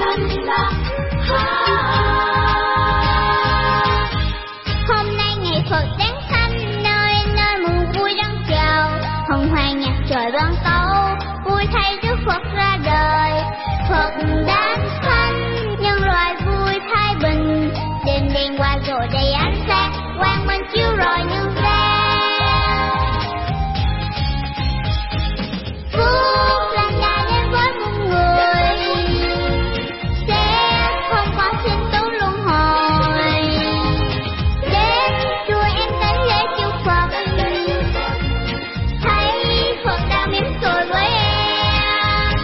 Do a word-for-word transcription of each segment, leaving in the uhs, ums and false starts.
Hôm nay ngày Phật Giáng sanh, nơi nơi mừng vui đón chào, hân hoan nhạc trời vang tấu, vui thay Đức Phật ra đời. Phật đản sanh, nhân loại vui thái bình, đêm đen qua rồi đầy ánh sáng, quang minh chiếu rọi nhân gian. Phúc lành đã đến với muôn người, sẽ không có sinh tử luân hồi. Đến chùa em đến lễ chúc Phật, thấy Phật đang mỉm cười với em.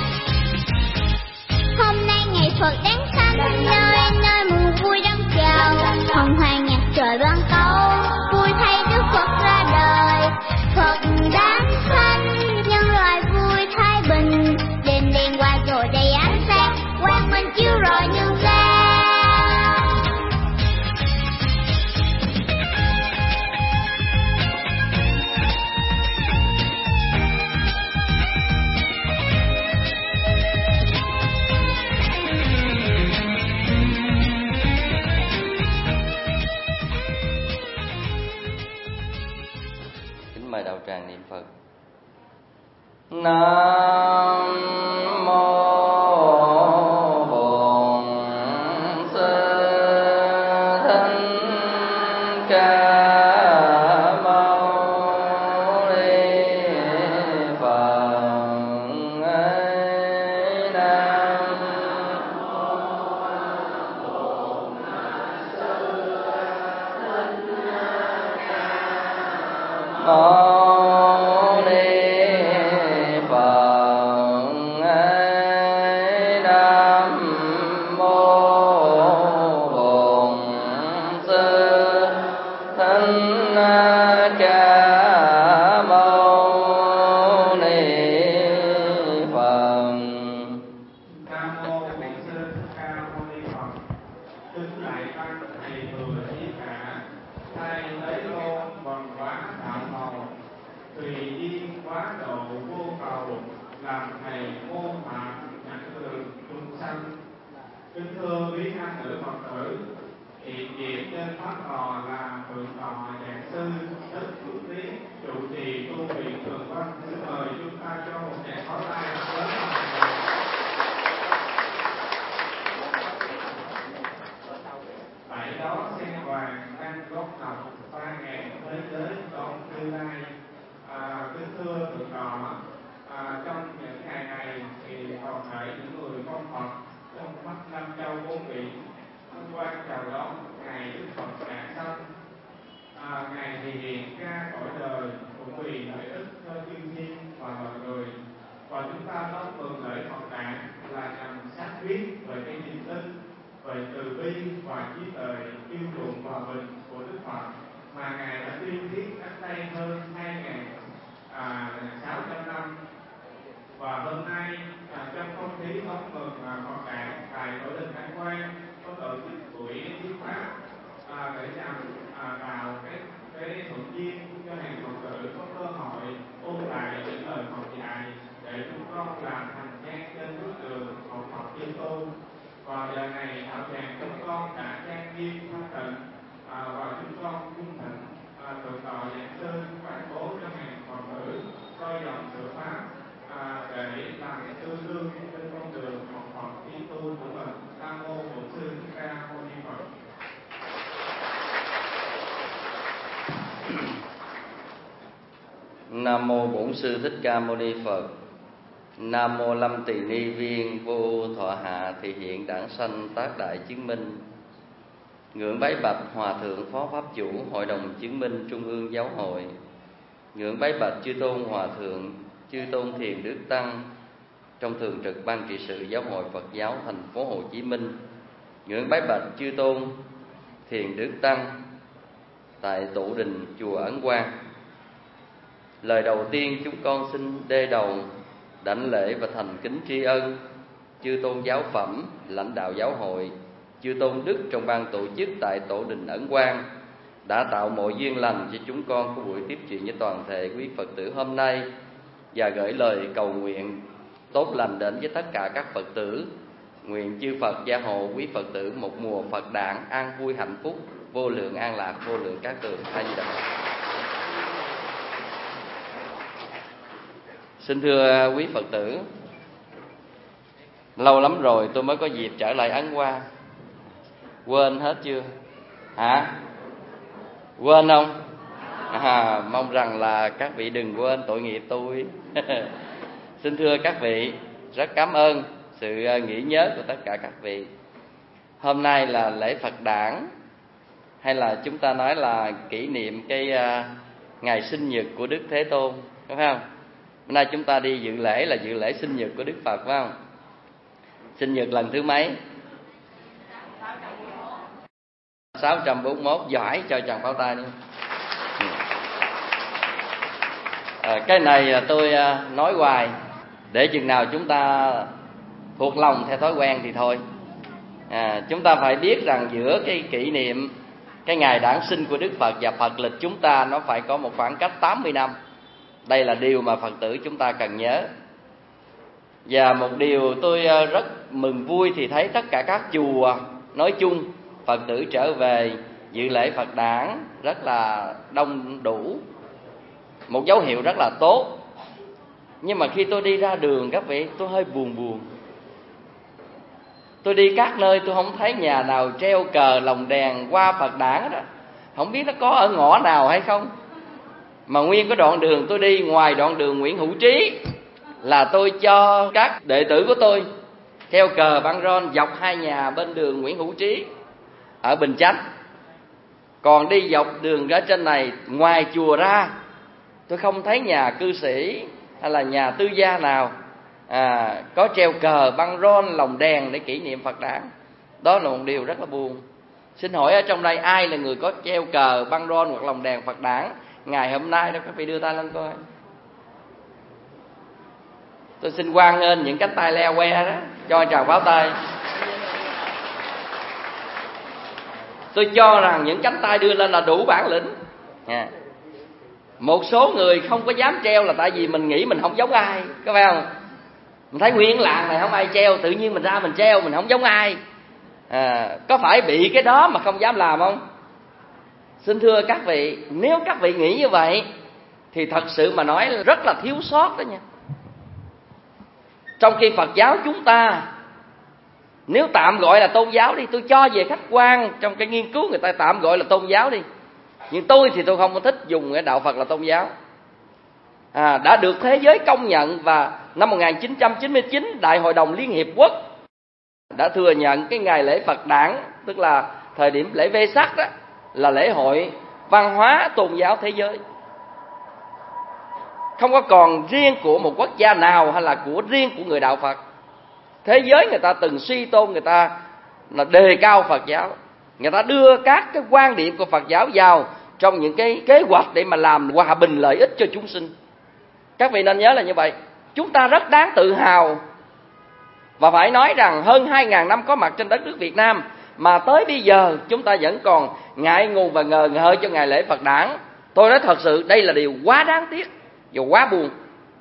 Hôm nay ngày Phật Giáng sanh, nơi nơi mừng vui đón chào, hân hoan nhạc trời vang tấu, vui thay Đức Phật ra đời. Phật đản sanh, nhân loại vui thái bình, đêm đen qua rồi đầy ánh sáng, quang minh chiếu rọi nhân gian. Kính mời đạo tràng niệm Phật. Nam mô Bổn Sư Thích Ca Mâu Ni Phật. Nam mô Ni Phật. Nam mô Bổn Sư Thích Ca Mâu Ni Phật. Nam mô Bổn Sư Thích Ca Mâu Ni Phật. Kính lạy tăng thầy thừa chí cả, thay lấy lô vần hóa đạo màu, tùy duyên quá độ vô cầu, làm thầy môn phạm nhãn từ chúng sanh. Kính thưa quý nam nữ Phật tử, hiện diện trên pháp tòa là thượng tọa giảng sư Thích Phước Lý, trụ trì tu viện Thường Văn. Xin mời chúng ta cho một tràng pháo tay lớn. Tại đó sen vàng đang gốc ngọc, ba ngàn thế giới con tương lai. À, kính thưa thượng tọa, à, trong những ngày này thì toàn thể những người con Phật trong mắt năm châu bốn biển hân hoan chào đón ngày Đức Phật đản sanh. À, ngày thì hiện ra cõi đời cũng vì lợi ích cho thiên nhiên và loài người, và chúng ta đón mừng lễ Phật đản là nhằm xác quyết về cái niềm tin, về từ bi và trí tuệ yêu chuộng hòa bình của Đức Phật mà ngài đã tuyên thuyết cách đây hơn hai nghìn sáu trăm năm. Và hôm nay à, trong không khí đón mừng à, Phật đản tại Tổ đình An Quang có tổ chức buổi thuyết pháp à, để nhằm à, tạo cái cái thuận duyên cho hàng Phật tử có cơ hội ôn lại những lời Phật dạy để chúng con làm hành trang trên bước đường học Phật Kitô tu. Và giờ này đạo tràng chúng con đã trang nghiêm thanh tịnh à, và chúng con cung thỉnh à, thượng tọa giảng sư ban bố cho hàng Phật tử coi dòng sửa pháp à, để làm tư lương trên con đường học Phật Kitô tu của mình. Nam mô Bổn Sư Thích Ca Mâu Ni Phật. Nam mô Bổn Sư Thích Ca Mâu Ni Phật. Nam mô Lâm Tỳ Ni Viên Vô Thọ Hạ Thị Hiện Đản Sanh Tác Đại Chứng Minh. Ngưỡng bái bạch Hòa Thượng Phó Pháp Chủ Hội đồng Chứng Minh Trung ương Giáo hội. Ngưỡng bái bạch Chư Tôn Hòa Thượng, Chư Tôn Thiền Đức Tăng trong Thường trực Ban Trị sự Giáo hội Phật giáo thành phố Hồ Chí Minh. Ngưỡng bái bạch Chư Tôn Thiền Đức Tăng tại Tổ đình chùa Ấn Quang. Lời đầu tiên chúng con xin đê đầu đảnh lễ và thành kính tri ân Chư Tôn giáo phẩm, lãnh đạo giáo hội, Chư Tôn đức trong ban tổ chức tại Tổ đình Ấn Quang đã tạo mọi duyên lành cho chúng con có buổi tiếp chuyện với toàn thể quý Phật tử hôm nay, và gửi lời cầu nguyện tốt lành đến với tất cả các Phật tử Nguyện chư Phật gia hộ quý Phật tử một mùa Phật đản an vui hạnh phúc, vô lượng an lạc, vô lượng các tường. A Di Đà Phật. Xin thưa quý Phật tử, lâu lắm rồi tôi mới có dịp trở lại Ấn Hoa. Quên hết chưa? Hả? Quên không? À, mong rằng là các vị đừng quên tội nghiệp tôi. Xin thưa các vị, rất cảm ơn sự nghĩ nhớ của tất cả các vị. Hôm nay là lễ Phật đản, hay là chúng ta nói là kỷ niệm cái uh, ngày sinh nhật của Đức Thế Tôn, đúng không? Hôm nay chúng ta đi dự lễ là dự lễ sinh nhật của Đức Phật, phải không? Sinh nhật lần thứ mấy? sáu trăm bốn mươi mốt. Giỏi, cho chàng pháo tay đi. À, cái này tôi nói hoài, để chừng nào chúng ta thuộc lòng theo thói quen thì thôi. À, chúng ta phải biết rằng giữa cái kỷ niệm cái ngày đản sinh của Đức Phật và Phật lịch chúng ta nó phải có một khoảng cách tám mươi năm. Đây là điều mà Phật tử chúng ta cần nhớ. Và một điều tôi rất mừng vui thì thấy tất cả các chùa nói chung, Phật tử trở về dự lễ Phật đản rất là đông đủ, một dấu hiệu rất là tốt. Nhưng mà khi tôi đi ra đường các vị, tôi hơi buồn buồn. Tôi đi các nơi tôi không thấy nhà nào treo cờ lồng đèn qua Phật đản đó. Không biết nó có ở ngõ nào hay không. Mà nguyên cái đoạn đường tôi đi, ngoài đoạn đường Nguyễn Hữu Trí là tôi cho các đệ tử của tôi treo cờ băng rôn dọc hai nhà bên đường Nguyễn Hữu Trí ở Bình Chánh. Còn đi dọc đường ở trên này, ngoài chùa ra, tôi không thấy nhà cư sĩ hay là nhà tư gia nào à, có treo cờ băng rôn lồng đèn để kỷ niệm Phật đản. Đó là một điều rất là buồn. Xin hỏi ở trong đây ai là người có treo cờ băng rôn hoặc lồng đèn Phật đản ngày hôm nay đó, các vị đưa tay lên coi. Tôi xin hoan nghênh những cánh tay leo que đó, cho chào pháo tay. Tôi cho rằng những cánh tay đưa lên là đủ bản lĩnh. À, một số người không có dám treo là tại vì mình nghĩ mình không giống ai, có phải không? Mình thấy nguyên làng này không ai treo, tự nhiên mình ra mình treo, mình không giống ai. À, có phải bị cái đó mà không dám làm không? Xin thưa các vị, nếu các vị nghĩ như vậy thì thật sự mà nói rất là thiếu sót đó nha. Trong khi Phật giáo chúng ta, nếu tạm gọi là tôn giáo đi, tôi cho về khách quan trong cái nghiên cứu người ta tạm gọi là tôn giáo đi, nhưng tôi thì tôi không có thích dùng cái đạo Phật là tôn giáo. À, đã được thế giới công nhận, và năm một nghìn chín trăm chín mươi chín Đại hội đồng Liên Hiệp Quốc đã thừa nhận cái ngày lễ Phật đản, tức là thời điểm lễ Vesak đó, là lễ hội văn hóa tôn giáo thế giới. Không có còn riêng của một quốc gia nào hay là của riêng của người đạo Phật. Thế giới người ta từng suy tôn, người ta là đề cao Phật giáo. Người ta đưa các cái quan điểm của Phật giáo vào trong những cái kế hoạch để mà làm hòa bình lợi ích cho chúng sinh. Các vị nên nhớ là như vậy. Chúng ta rất đáng tự hào. Và phải nói rằng hơn hai nghìn năm có mặt trên đất nước Việt Nam, mà tới bây giờ chúng ta vẫn còn ngại ngùng và ngờ ngợ cho ngày lễ Phật đản. Tôi nói thật sự đây là điều quá đáng tiếc và quá buồn.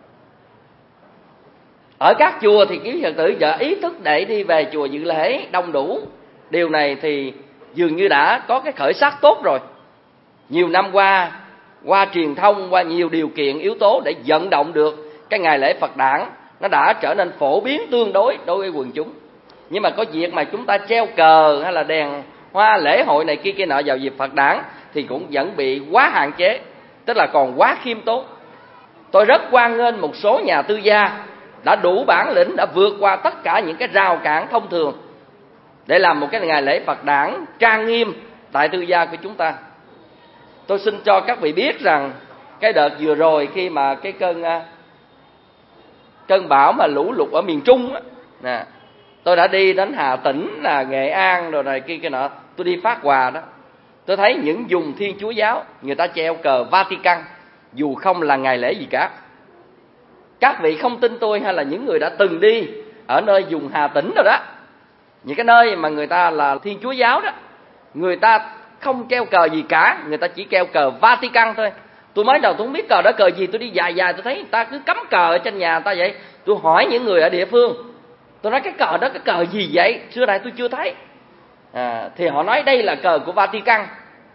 Ở các chùa thì quý Phật tử giờ ý thức để đi về chùa dự lễ đông đủ. Điều này thì dường như đã có cái khởi sắc tốt rồi. Nhiều năm qua, qua truyền thông, qua nhiều điều kiện yếu tố để vận động được cái ngày lễ Phật đản, nó đã trở nên phổ biến tương đối đối với quần chúng. Nhưng mà có việc mà chúng ta treo cờ hay là đèn hoa lễ hội này kia kia nọ vào dịp Phật đản thì cũng vẫn bị quá hạn chế, tức là còn quá khiêm tốn. Tôi rất hoan nghênh một số nhà tư gia đã đủ bản lĩnh, đã vượt qua tất cả những cái rào cản thông thường để làm một cái ngày lễ Phật đản trang nghiêm tại tư gia của chúng ta. Tôi xin cho các vị biết rằng cái đợt vừa rồi khi mà cái cơn cơn bão mà lũ lụt ở miền Trung á, nè, tôi đã đi đến Hà Tĩnh, là Nghệ An rồi này kia kia nọ, tôi đi phát quà đó. Tôi thấy những vùng Thiên Chúa giáo người ta treo cờ Vatican dù không là ngày lễ gì cả. Các vị không tin tôi hay là những người đã từng đi ở nơi vùng Hà Tĩnh rồi đó, những cái nơi mà người ta là Thiên Chúa giáo đó, người ta không treo cờ gì cả, người ta chỉ treo cờ Vatican thôi. Tôi mới đầu tôi không biết cờ đó cờ gì, tôi đi dài dài tôi thấy người ta cứ cắm cờ ở trên nhà người ta vậy. Tôi hỏi những người ở địa phương, Tôi nói cái cờ đó cái cờ gì vậy? Xưa nay tôi chưa thấy. À, thì họ nói đây là cờ của Vatican.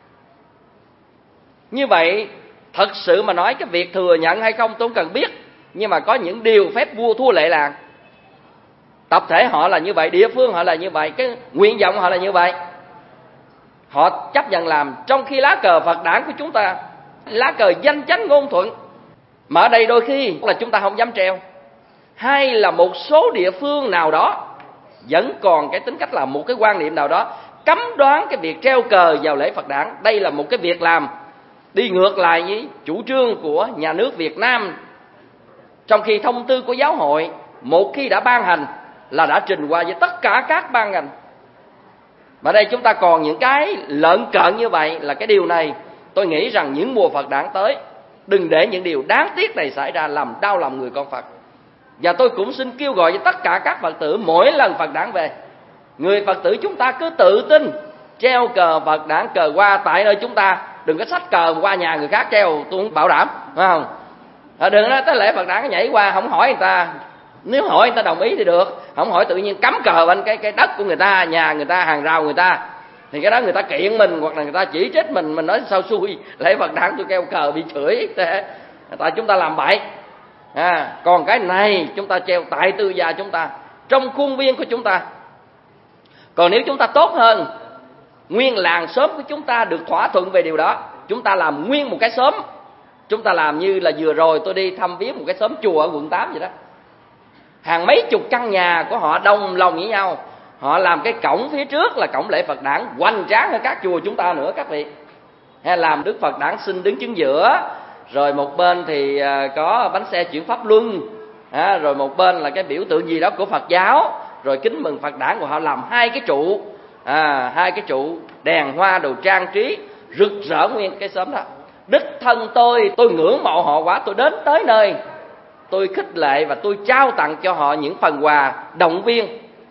Như vậy thật sự mà nói, cái việc thừa nhận hay không tôi không cần biết, nhưng mà có những điều phép vua thua lệ làng. Tập thể họ là như vậy, địa phương họ là như vậy, cái nguyện vọng họ là như vậy, họ chấp nhận làm. Trong khi lá cờ Phật đản của chúng ta, lá cờ danh chánh ngôn thuận, mà ở đây đôi khi là chúng ta không dám treo, hay là một số địa phương nào đó vẫn còn cái tính cách là một cái quan niệm nào đó cấm đoán cái việc treo cờ vào lễ Phật đản. Đây là một cái việc làm đi ngược lại với chủ trương của nhà nước Việt Nam, trong khi thông tư của giáo hội một khi đã ban hành là đã trình qua với tất cả các ban ngành. Mà đây chúng ta còn những cái lợn cợn như vậy, là cái điều này tôi nghĩ rằng những mùa Phật đản tới, đừng để những điều đáng tiếc này xảy ra làm đau lòng người con Phật. Và tôi cũng xin kêu gọi với tất cả các Phật tử, mỗi lần Phật đản về, người Phật tử chúng ta cứ tự tin treo cờ Phật đản, cờ hoa tại nơi chúng ta, đừng có xách cờ qua nhà người khác treo, tôi không bảo đảm, phải không? À, đừng nói tới lễ Phật đản nhảy qua không hỏi người ta, nếu hỏi người ta đồng ý thì được, không hỏi tự nhiên cắm cờ bên cái cái đất của người ta, nhà người ta, hàng rào người ta, thì cái đó người ta kiện mình hoặc là người ta chỉ trích mình, mình nói sao xui lễ Phật đản tôi treo cờ bị chửi, tại chúng ta làm bậy. À, còn cái này chúng ta treo tại tư gia chúng ta, trong khuôn viên của chúng ta. Còn nếu chúng ta tốt hơn, nguyên làng xóm của chúng ta được thỏa thuận về điều đó, chúng ta làm nguyên một cái xóm. Chúng ta làm như là vừa rồi tôi đi thăm viếng một cái xóm chùa ở quận tám vậy đó. Hàng mấy chục căn nhà của họ đồng lòng với nhau, họ làm cái cổng phía trước là cổng lễ Phật đản, hoành tráng hơn các chùa chúng ta nữa các vị. Hay làm Đức Phật đản sinh đứng chính giữa, rồi một bên thì có bánh xe chuyển pháp luân, à, rồi một bên là cái biểu tượng gì đó của Phật giáo, rồi kính mừng Phật đản của họ làm hai cái trụ, à, hai cái trụ đèn hoa đồ trang trí rực rỡ nguyên cái xóm đó. Đích thân tôi tôi ngưỡng mộ họ quá, tôi đến tới nơi, tôi khích lệ và tôi trao tặng cho họ những phần quà động viên.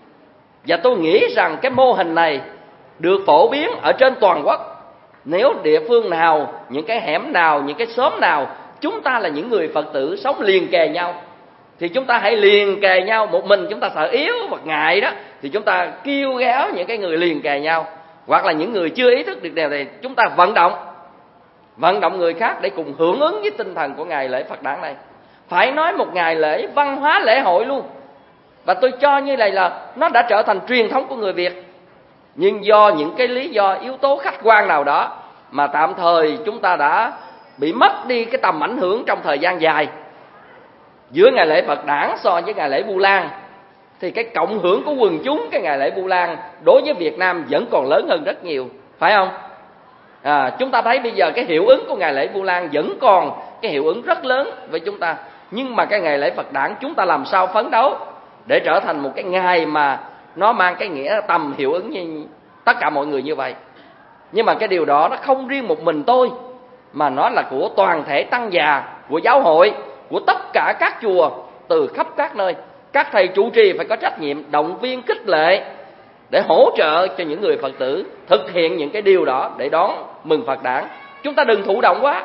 Và tôi nghĩ rằng cái mô hình này được phổ biến ở trên toàn quốc. Nếu địa phương nào, những cái hẻm nào, những cái xóm nào, chúng ta là những người Phật tử sống liền kề nhau, thì chúng ta hãy liền kề nhau. Một mình chúng ta sợ yếu và ngại đó, thì chúng ta kêu gáo những cái người liền kề nhau. Hoặc là những người chưa ý thức được điều này, chúng ta vận động Vận động người khác để cùng hưởng ứng với tinh thần của ngày lễ Phật đản này. Phải nói một ngày lễ văn hóa lễ hội luôn. Và tôi cho như này là nó đã trở thành truyền thống của người Việt. Nhưng do những cái lý do yếu tố khách quan nào đó mà tạm thời chúng ta đã bị mất đi cái tầm ảnh hưởng trong thời gian dài. Giữa ngày lễ Phật đản so với ngày lễ Vu Lan, thì cái cộng hưởng của quần chúng cái ngày lễ Vu Lan đối với Việt Nam vẫn còn lớn hơn rất nhiều, phải không? À, chúng ta thấy bây giờ cái hiệu ứng của ngày lễ Vu Lan vẫn còn cái hiệu ứng rất lớn với chúng ta. Nhưng mà cái ngày lễ Phật đản chúng ta làm sao phấn đấu để trở thành một cái ngày mà nó mang cái nghĩa tầm hiệu ứng như tất cả mọi người như vậy. Nhưng mà cái điều đó nó không riêng một mình tôi, mà nó là của toàn thể tăng già, của giáo hội, của tất cả các chùa từ khắp các nơi. Các thầy trụ trì phải có trách nhiệm động viên khích lệ để hỗ trợ cho những người Phật tử thực hiện những cái điều đó để đón mừng Phật đản. Chúng ta đừng thụ động quá.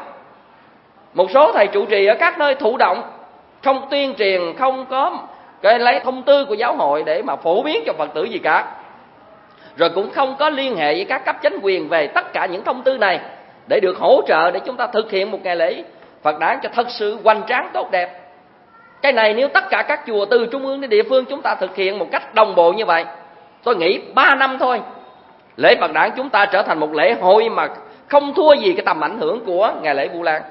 Một số thầy trụ trì ở các nơi thụ động, không tuyên truyền, không có cái lấy thông tư của giáo hội để mà phổ biến cho Phật tử gì cả, rồi cũng không có liên hệ với các cấp chính quyền về tất cả những thông tư này để được hỗ trợ để chúng ta thực hiện một ngày lễ Phật đản cho thật sự hoành tráng tốt đẹp. Cái này nếu tất cả các chùa từ trung ương đến địa phương chúng ta thực hiện một cách đồng bộ như vậy, tôi nghĩ ba năm thôi, lễ Phật đản chúng ta trở thành một lễ hội mà không thua gì cái tầm ảnh hưởng của ngày lễ Vu Lan.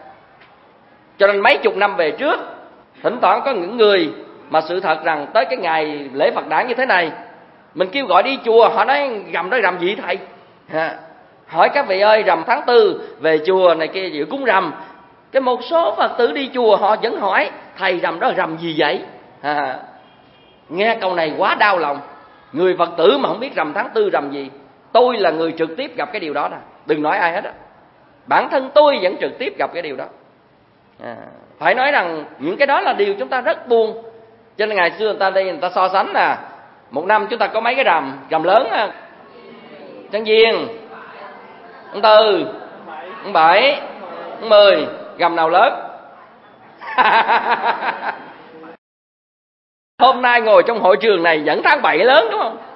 Cho nên mấy chục năm về trước, thỉnh thoảng có những người mà sự thật rằng tới cái ngày lễ Phật đản như thế này, mình kêu gọi đi chùa, họ nói rằm đó rằm gì thầy? Ha. Hỏi các vị ơi, rằm tháng tư về chùa này kia dự cúng rằm. Cái một số Phật tử đi chùa họ vẫn hỏi thầy rằm đó rằm gì vậy? Ha. Nghe câu này quá đau lòng. Người Phật tử mà không biết rằm tháng tư rằm gì. Tôi là người trực tiếp gặp cái điều đó nè, đừng nói ai hết á. Bản thân tôi vẫn trực tiếp gặp cái điều đó. À, phải nói rằng những cái đó là điều chúng ta rất buồn. Cho nên ngày xưa người ta đây người ta so sánh nè, một năm chúng ta có mấy cái rằm, rằm lớn á, tháng Giêng, tháng Tư, tháng Bảy, tháng Mười, rằm nào lớn? hôm nay ngồi trong hội trường này vẫn tháng bảy lớn đúng không?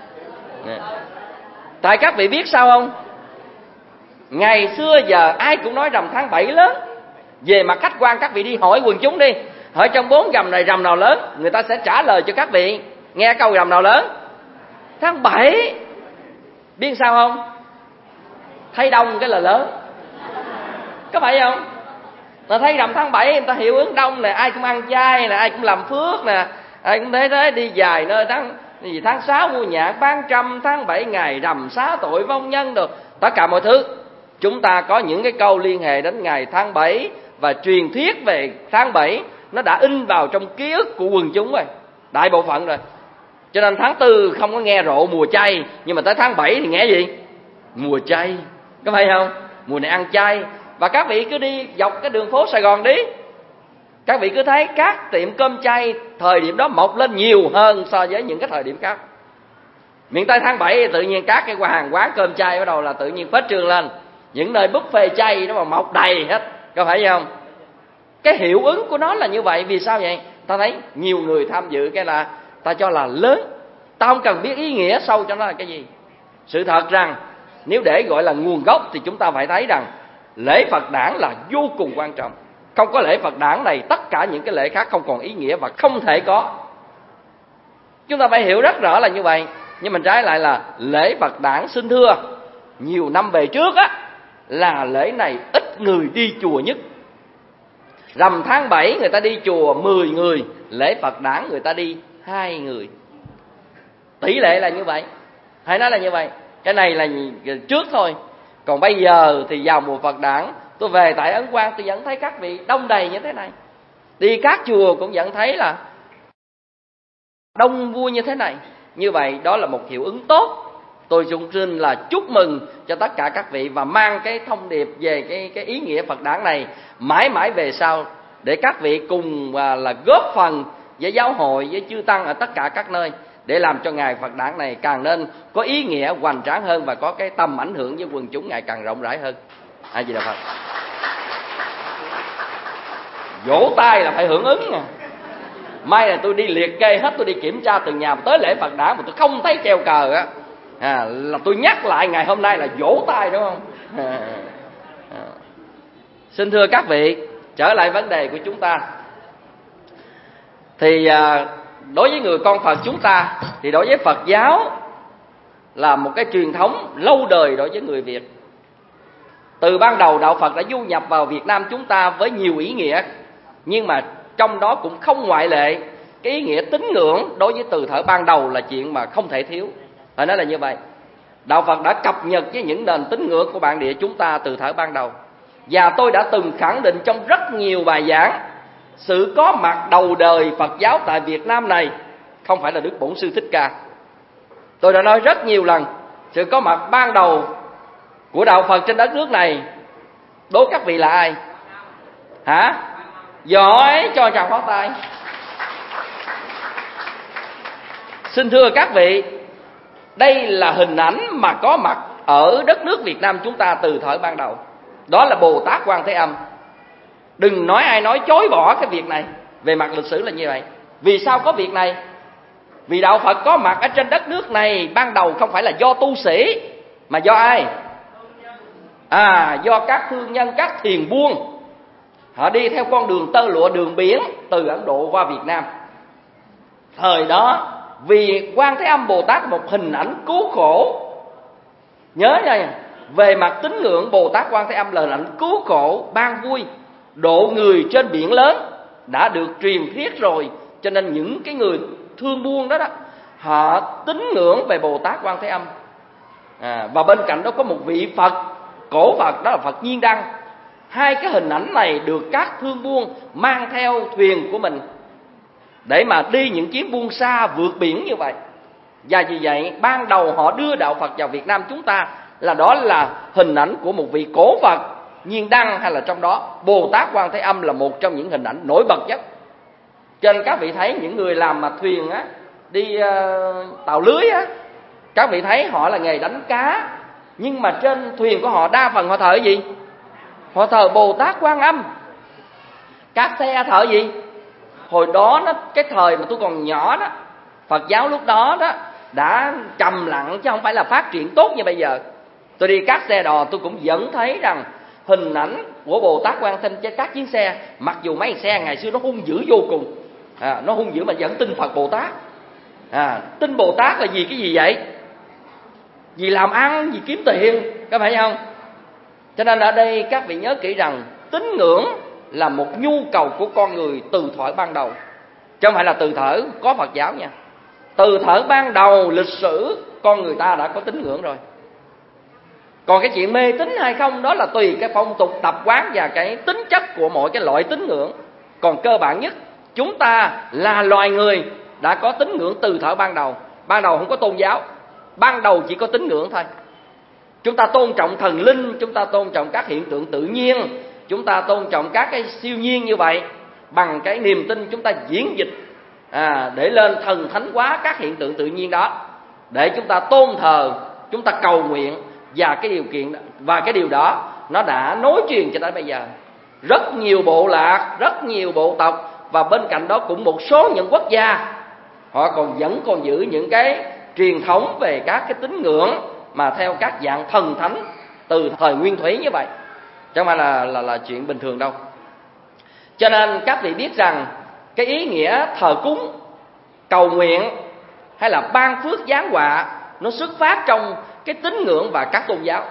Tại các vị biết sao không? Ngày xưa giờ ai cũng nói rằm tháng bảy lớn. Về mặt khách quan các vị đi hỏi quần chúng đi, hỏi trong bốn rằm này rằm nào lớn, người ta sẽ trả lời cho các vị. Nghe câu rằm nào lớn? Tháng bảy. Biết sao không? Thấy đông cái là lớn. Có phải không? Ta thấy rằm tháng bảy người ta hiệu ứng đông nè, ai cũng ăn chay nè, ai cũng làm phước nè, ai cũng thế thế đi dài nơi tháng gì tháng sáu mua nhạc bán trăm, tháng bảy ngày rằm xá tội vong nhân được, tất cả mọi thứ. Chúng ta có những cái câu liên hệ đến ngày tháng bảy và truyền thuyết về tháng bảy nó đã in vào trong ký ức của quần chúng rồi, đại bộ phận rồi. Cho nên tháng tư không có nghe rộ mùa chay, nhưng mà tới tháng bảy thì nghe gì? Mùa chay, có phải không? Mùa này ăn chay. Và các vị cứ đi dọc cái đường phố Sài Gòn đi, các vị cứ thấy các tiệm cơm chay thời điểm đó mọc lên nhiều hơn so với những cái thời điểm khác. Miền Tây tháng bảy tự nhiên các cái hàng quán cơm chay bắt đầu là tự nhiên phết trương lên, những nơi buffet chay nó mà mọc đầy hết, có phải không? Cái hiệu ứng của nó là như vậy. Vì sao vậy? Ta thấy nhiều người tham dự cái là ta cho là lớn, ta không cần biết ý nghĩa sâu cho nó là cái gì. Sự thật rằng nếu để gọi là nguồn gốc thì chúng ta phải thấy rằng lễ Phật đản là vô cùng quan trọng. Không có lễ Phật đản này, tất cả những cái lễ khác không còn ý nghĩa và không thể có. Chúng ta phải hiểu rất rõ là như vậy. Nhưng mình trái lại là lễ Phật đản, xin thưa, nhiều năm về trước á, là lễ này ít người đi chùa nhất. Rằm tháng bảy người ta đi chùa mười người, lễ Phật đản người ta đi hai người. Tỷ lệ là như vậy. Hãy nói là như vậy. Cái này là trước thôi. Còn bây giờ thì vào mùa Phật đản, tôi về tại Ấn Quang tôi vẫn thấy các vị đông đầy như thế này. Đi các chùa cũng vẫn thấy là đông vui như thế này. Như vậy đó là một hiệu ứng tốt. Tôi cũng xin là chúc mừng cho tất cả các vị và mang cái thông điệp về cái, cái ý nghĩa Phật đản này mãi mãi về sau, để các vị cùng à, là góp phần với giáo hội, với chư tăng ở tất cả các nơi, để làm cho ngày Phật đản này càng nên có ý nghĩa hoành tráng hơn và có cái tầm ảnh hưởng với quần chúng ngày càng rộng rãi hơn. A Di Đà Phật. Vỗ tay là phải hưởng ứng nè. Mai là tôi đi liệt kê hết, tôi đi kiểm tra từng nhà, tới lễ Phật đản mà tôi không thấy treo cờ á, à, là tôi nhắc lại ngày hôm nay là vỗ tay, đúng không? À, à. Xin thưa các vị, trở lại vấn đề của chúng ta. Thì à, đối với người con Phật chúng ta, thì đối với Phật giáo là một cái truyền thống lâu đời đối với người Việt. Từ ban đầu đạo Phật đã du nhập vào Việt Nam chúng ta với nhiều ý nghĩa, nhưng mà trong đó cũng không ngoại lệ cái ý nghĩa tín ngưỡng đối với từ thời ban đầu là chuyện mà không thể thiếu. Phải nói là như vậy. Đạo Phật đã cập nhật với những nền tín ngưỡng của bản địa chúng ta từ thời ban đầu. Và tôi đã từng khẳng định trong rất nhiều bài giảng, sự có mặt đầu đời Phật giáo tại Việt Nam này không phải là Đức Bổn Sư Thích Ca. Tôi đã nói rất nhiều lần, sự có mặt ban đầu của đạo Phật trên đất nước này, đố các vị là ai? Hả? Giỏi, cho chào pháo tay. Xin thưa các vị, đây là hình ảnh mà có mặt ở đất nước Việt Nam chúng ta từ thời ban đầu. Đó là Bồ Tát Quan Thế Âm. Đừng nói ai nói chối bỏ cái việc này. Về mặt lịch sử là như vậy. Vì sao có việc này? Vì đạo Phật có mặt ở trên đất nước này ban đầu không phải là do tu sĩ, mà do ai? À, do các thương nhân, các thiền buôn. Họ đi theo con đường tơ lụa, đường biển từ Ấn Độ qua Việt Nam. Thời đó vì Quan Thế Âm Bồ Tát một hình ảnh cứu khổ. Nhớ nha, về mặt tín ngưỡng, Bồ Tát Quan Thế Âm là hình ảnh cứu khổ, ban vui, độ người trên biển lớn đã được truyền thuyết rồi. Cho nên những cái người thương buôn đó đó, họ tín ngưỡng về Bồ Tát Quan Thế Âm. À, và bên cạnh đó có một vị Phật, cổ Phật, đó là Phật Nhiên Đăng. Hai cái hình ảnh này được các thương buôn mang theo thuyền của mình để mà đi những chuyến buôn xa vượt biển như vậy. Và vì vậy ban đầu họ đưa đạo Phật vào Việt Nam chúng ta là đó là hình ảnh của một vị cổ Phật Nhiên Đăng, hay là trong đó Bồ Tát Quan Thế Âm là một trong những hình ảnh nổi bật nhất. Cho nên các vị thấy những người làm mà thuyền á, đi uh, tàu lưới á, các vị thấy họ là nghề đánh cá, nhưng mà trên thuyền của họ đa phần họ thờ cái gì? Họ thờ Bồ Tát Quan Âm. Các xe thờ gì? Hồi đó đó, cái thời mà tôi còn nhỏ đó, Phật giáo lúc đó đó đã trầm lặng chứ không phải là phát triển tốt như bây giờ. Tôi đi các xe đò tôi cũng vẫn thấy rằng hình ảnh của Bồ Tát Quan Sinh trên các chiếc xe. Mặc dù mấy xe ngày xưa nó hung dữ vô cùng, à, nó hung dữ mà vẫn tin Phật Bồ Tát. À, tin Bồ Tát là vì cái gì vậy? Vì làm ăn, vì kiếm tiền, có phải không? Cho nên ở đây các vị nhớ kỹ rằng tín ngưỡng là một nhu cầu của con người từ thuở ban đầu, chứ không phải là từ thuở có Phật giáo nha. Từ thuở ban đầu lịch sử con người ta đã có tín ngưỡng rồi. Còn cái chuyện mê tín hay không đó là tùy cái phong tục tập quán và cái tính chất của mỗi cái loại tín ngưỡng. Còn cơ bản nhất, chúng ta là loài người đã có tín ngưỡng từ thuở ban đầu. Ban đầu không có tôn giáo, ban đầu chỉ có tín ngưỡng thôi. Chúng ta tôn trọng thần linh, chúng ta tôn trọng các hiện tượng tự nhiên, chúng ta tôn trọng các cái siêu nhiên như vậy. Bằng cái niềm tin chúng ta diễn dịch à, để lên thần thánh hóa các hiện tượng tự nhiên đó, để chúng ta tôn thờ, chúng ta cầu nguyện. Và cái điều kiện và cái điều đó nó đã nối truyền cho đến bây giờ. Rất nhiều bộ lạc, rất nhiều bộ tộc, và bên cạnh đó cũng một số những quốc gia họ còn vẫn còn giữ những cái truyền thống về các cái tín ngưỡng mà theo các dạng thần thánh từ thời nguyên thủy như vậy, chứ không phải là, là, là chuyện bình thường đâu. Cho nên các vị biết rằng cái ý nghĩa thờ cúng, cầu nguyện hay là ban phước giáng họa nó xuất phát trong cái tín ngưỡng và các tôn giáo.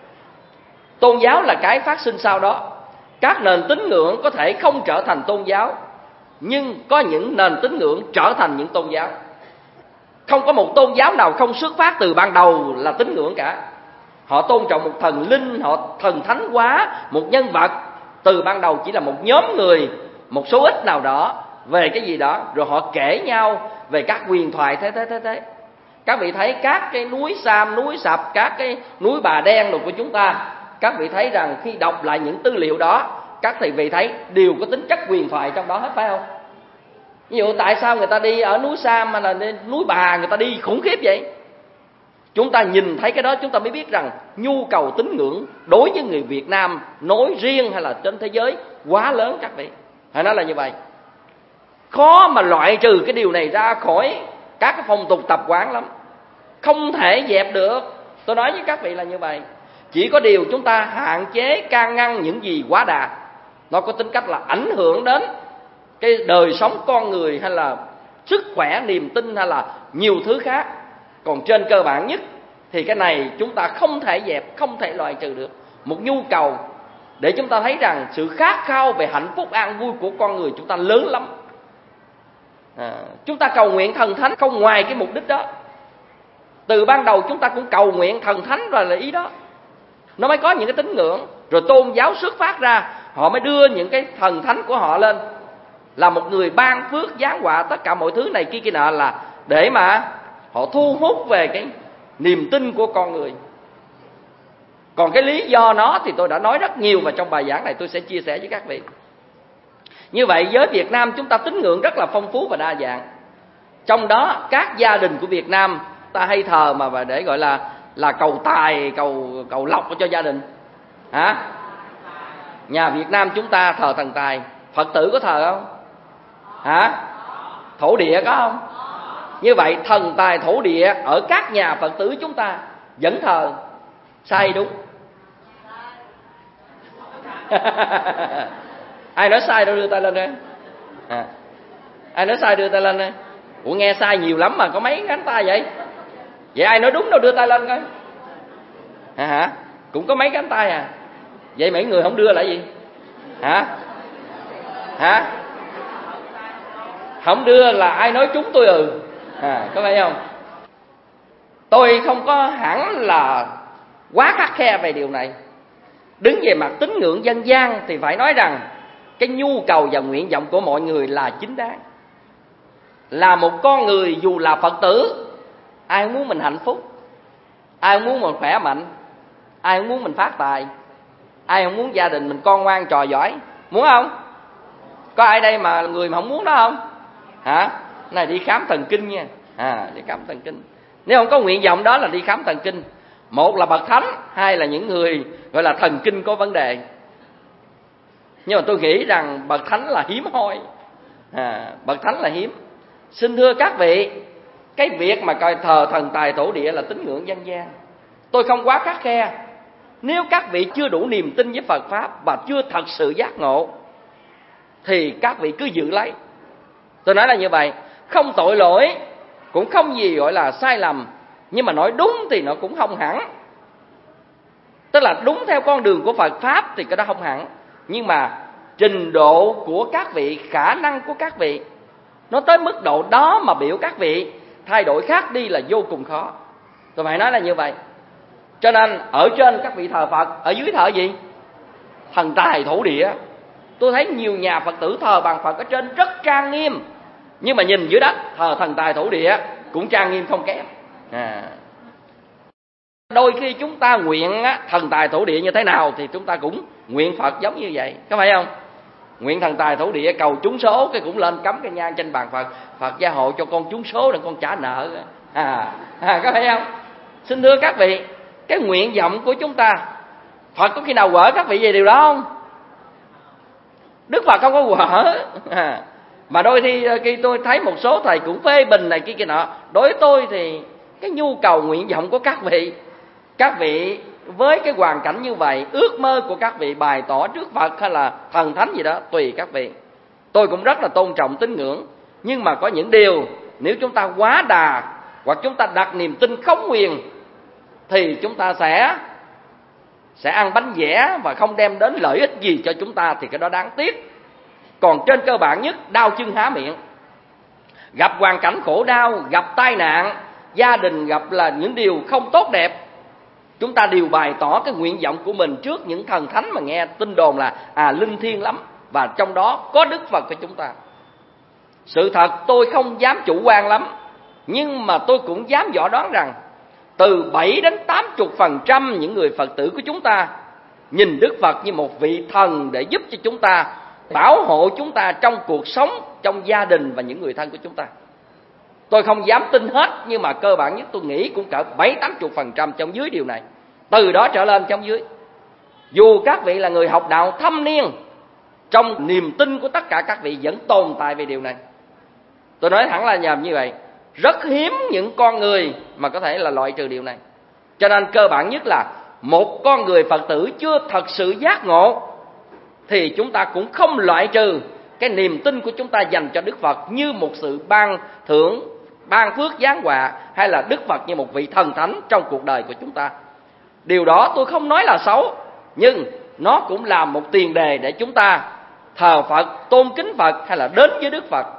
Tôn giáo là cái phát sinh sau đó. Các nền tín ngưỡng có thể không trở thành tôn giáo, nhưng có những nền tín ngưỡng trở thành những tôn giáo. Không có một tôn giáo nào không xuất phát từ ban đầu là tín ngưỡng cả. Họ tôn trọng một thần linh, họ thần thánh hóa một nhân vật. Từ ban đầu chỉ là một nhóm người, một số ít nào đó về cái gì đó, rồi họ kể nhau về các huyền thoại thế thế thế thế. Các vị thấy các cái núi Sam, núi Sập, các cái núi Bà Đen của chúng ta, các vị thấy rằng khi đọc lại những tư liệu đó, các thầy vị thấy đều có tính chất huyền thoại trong đó hết, phải không? Ví dụ tại sao người ta đi ở núi Sam hay là núi Bà người ta đi khủng khiếp vậy? Chúng ta nhìn thấy cái đó chúng ta mới biết rằng nhu cầu tín ngưỡng đối với người Việt Nam nói riêng hay là trên thế giới quá lớn các vị. Phải nói là như vậy. Khó mà loại trừ cái điều này ra khỏi các cái phong tục tập quán lắm. Không thể dẹp được. Tôi nói với các vị là như vậy. Chỉ có điều chúng ta hạn chế can ngăn những gì quá đà. Nó có tính cách là ảnh hưởng đến cái đời sống con người hay là sức khỏe, niềm tin hay là nhiều thứ khác. Còn trên cơ bản nhất thì cái này chúng ta không thể dẹp, không thể loại trừ được. Một nhu cầu để chúng ta thấy rằng sự khát khao về hạnh phúc an vui của con người chúng ta lớn lắm. À, chúng ta cầu nguyện thần thánh không ngoài cái mục đích đó. Từ ban đầu chúng ta cũng cầu nguyện thần thánh rồi là ý đó. Nó mới có những cái tín ngưỡng. Rồi tôn giáo xuất phát ra, họ mới đưa những cái thần thánh của họ lên, là một người ban phước giáng họa tất cả mọi thứ này kia kia nọ, là để mà họ thu hút về cái niềm tin của con người. Còn cái lý do nó thì tôi đã nói rất nhiều, và trong bài giảng này tôi sẽ chia sẻ với các vị. Như vậy với Việt Nam chúng ta tín ngưỡng rất là phong phú và đa dạng. Trong đó các gia đình của Việt Nam ta hay thờ mà để gọi là là cầu tài, cầu cầu lộc cho gia đình. Hả? Nhà Việt Nam chúng ta thờ thần tài. Phật tử có thờ không? Hả? Thổ địa có không? Như vậy thần tài thổ địa ở các nhà Phật tử chúng ta vẫn thờ. Sai đúng? Ai nói sai đâu đưa tay lên đây. À. Ai nói sai đưa tay lên đây. Ủa nghe sai nhiều lắm mà có mấy cánh tay vậy? Vậy ai nói đúng đâu đưa tay lên coi. À, hả? Cũng có mấy cánh tay à? Vậy mấy người không đưa là gì? Hả? Hả? Không đưa là ai nói trúng tôi ừ. À, có phải không? Tôi không có hẳn là quá khắt khe về điều này. Đứng về mặt tín ngưỡng dân gian thì phải nói rằng cái nhu cầu và nguyện vọng của mọi người là chính đáng. Là một con người dù là Phật tử, ai muốn mình hạnh phúc, ai muốn mình khỏe mạnh, ai muốn mình phát tài, ai không muốn gia đình mình con ngoan trò giỏi, muốn không? Có ai đây mà người mà không muốn đó không? Hả? Này đi khám thần kinh nha. À, đi khám thần kinh. Nếu không có nguyện vọng đó là đi khám thần kinh. Một là bậc thánh, hai là những người gọi là thần kinh có vấn đề. Nhưng mà tôi nghĩ rằng bậc thánh là hiếm hoi. à, bậc thánh là hiếm. Xin thưa các vị, cái việc mà coi thờ thần tài thổ địa là tín ngưỡng dân gian. Tôi không quá khắt khe. Nếu các vị chưa đủ niềm tin với Phật Pháp và chưa thật sự giác ngộ thì các vị cứ giữ lấy. Tôi nói là như vậy. Không tội lỗi, cũng không gì gọi là sai lầm, nhưng mà nói đúng thì nó cũng không hẳn. Tức là đúng theo con đường của Phật Pháp thì cái đó không hẳn. Nhưng mà trình độ của các vị, khả năng của các vị, nó tới mức độ đó mà biểu các vị thay đổi khác đi là vô cùng khó. Tôi phải nói là như vậy. Cho nên ở trên các vị thờ Phật, ở dưới thờ gì? Thần tài thổ địa. Tôi thấy nhiều nhà Phật tử thờ bằng Phật ở trên rất trang nghiêm, nhưng mà nhìn dưới đất thờ thần tài thổ địa cũng trang nghiêm không kém. à. Đôi khi chúng ta nguyện thần tài thổ địa như thế nào thì chúng ta cũng nguyện Phật giống như vậy, có phải không? Nguyện thần tài thổ địa cầu trúng số, cái cũng lên cắm cái nhang trên bàn Phật, Phật gia hộ cho con trúng số để con trả nợ. à, à có phải không? Xin thưa các vị, cái nguyện vọng của chúng ta, Phật có khi nào quở các vị về điều đó không? Đức Phật không có quở. à, Mà đôi khi khi tôi thấy một số thầy cũng phê bình này kia kia nọ, đối với tôi thì cái nhu cầu nguyện vọng của các vị, các vị với cái hoàn cảnh như vậy, ước mơ của các vị bày tỏ trước Phật hay là thần thánh gì đó, tùy các vị. Tôi cũng rất là tôn trọng tín ngưỡng, nhưng mà có những điều nếu chúng ta quá đà hoặc chúng ta đặt niềm tin không nguyền thì chúng ta sẽ sẽ ăn bánh vẽ và không đem đến lợi ích gì cho chúng ta, thì cái đó đáng tiếc. Còn trên cơ bản nhất, đau chân há miệng, gặp hoàn cảnh khổ đau, gặp tai nạn, gia đình gặp là những điều không tốt đẹp, chúng ta đều bày tỏ cái nguyện vọng của mình trước những thần thánh mà nghe tin đồn là à linh thiêng lắm, và trong đó có Đức Phật của chúng ta. Sự thật tôi không dám chủ quan lắm, nhưng mà tôi cũng dám dò đoán rằng từ bảy đến tám mươi phần trăm những người Phật tử của chúng ta nhìn Đức Phật như một vị thần để giúp cho chúng ta, bảo hộ chúng ta trong cuộc sống, trong gia đình và những người thân của chúng ta. Tôi không dám tin hết, nhưng mà cơ bản nhất tôi nghĩ cũng cỡ bảy tám mươi phần trăm trong dưới điều này. Từ đó trở lên trong dưới, dù các vị là người học đạo thâm niên, trong niềm tin của tất cả các vị vẫn tồn tại về điều này. Tôi nói thẳng là nhầm như vậy. Rất hiếm những con người mà có thể là loại trừ điều này. Cho nên cơ bản nhất là một con người Phật tử chưa thật sự giác ngộ thì chúng ta cũng không loại trừ cái niềm tin của chúng ta dành cho Đức Phật như một sự ban thưởng, ban phước giáng họa, hay là Đức Phật như một vị thần thánh trong cuộc đời của chúng ta. Điều đó tôi không nói là xấu, nhưng nó cũng là một tiền đề để chúng ta thờ Phật, tôn kính Phật hay là đến với Đức Phật.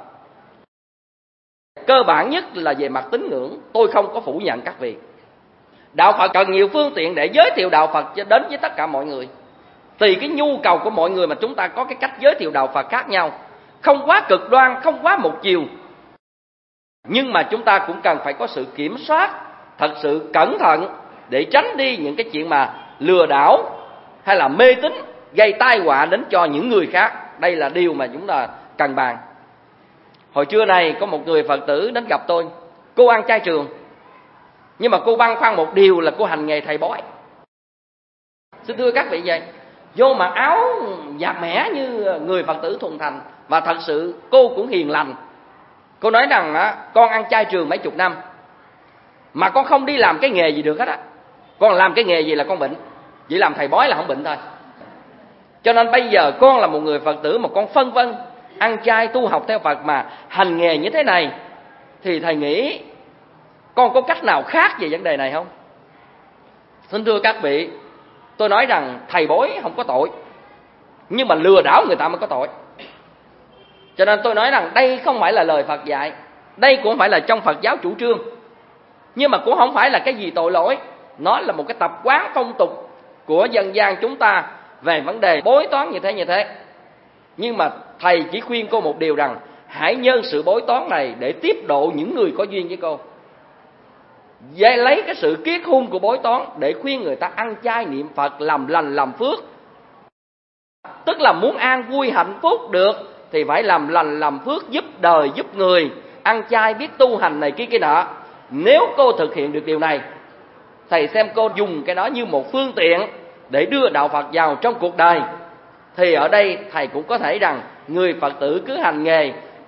Cơ bản nhất là về mặt tín ngưỡng, tôi không có phủ nhận các vị. Đạo Phật cần nhiều phương tiện để giới thiệu đạo Phật đến với tất cả mọi người. Tùy cái nhu cầu của mọi người mà chúng ta có cái cách giới thiệu đạo Phật khác nhau, không quá cực đoan, không quá một chiều. Nhưng mà chúng ta cũng cần phải có sự kiểm soát thật sự cẩn thận để tránh đi những cái chuyện mà lừa đảo hay là mê tín gây tai họa đến cho những người khác. Đây là điều mà chúng ta cần bàn. Hồi trưa này có một người Phật tử đến gặp tôi. Cô ăn chay trường, nhưng mà cô băn khoăn một điều là cô hành nghề thầy bói. Xin thưa các vị vậy, vô mà áo giặt mẻ như người Phật tử thuần thành, và thật sự cô cũng hiền lành. Cô nói rằng á, con ăn chay trường mấy chục năm mà con không đi làm cái nghề gì được hết á. Con làm cái nghề gì là con bệnh, chỉ làm thầy bói là không bệnh thôi. Cho nên bây giờ con là một người Phật tử mà con phân vân, ăn chay tu học theo Phật mà hành nghề như thế này, thì thầy nghĩ con có cách nào khác về vấn đề này không? Xin thưa các vị, tôi nói rằng thầy bói không có tội, nhưng mà lừa đảo người ta mới có tội. Cho nên tôi nói rằng đây không phải là lời Phật dạy, đây cũng không phải là trong Phật giáo chủ trương, nhưng mà cũng không phải là cái gì tội lỗi. Nó là một cái tập quán phong tục của dân gian chúng ta về vấn đề bói toán như thế như thế. Nhưng mà thầy chỉ khuyên cô một điều rằng hãy nhân sự bói toán này để tiếp độ những người có duyên với cô. Về lấy cái sự kiết hung của bói toán để khuyên người ta ăn chay niệm Phật, làm lành làm phước. Tức là muốn an vui hạnh phúc được thì phải làm lành làm phước, giúp đời giúp người, ăn chay biết tu hành này kia kia nọ. Nếu cô thực hiện được điều này, thầy xem cô dùng cái đó như một phương tiện để đưa đạo Phật vào trong cuộc đời, thì ở đây thầy cũng có thể rằng người Phật tử cứ hành nghề,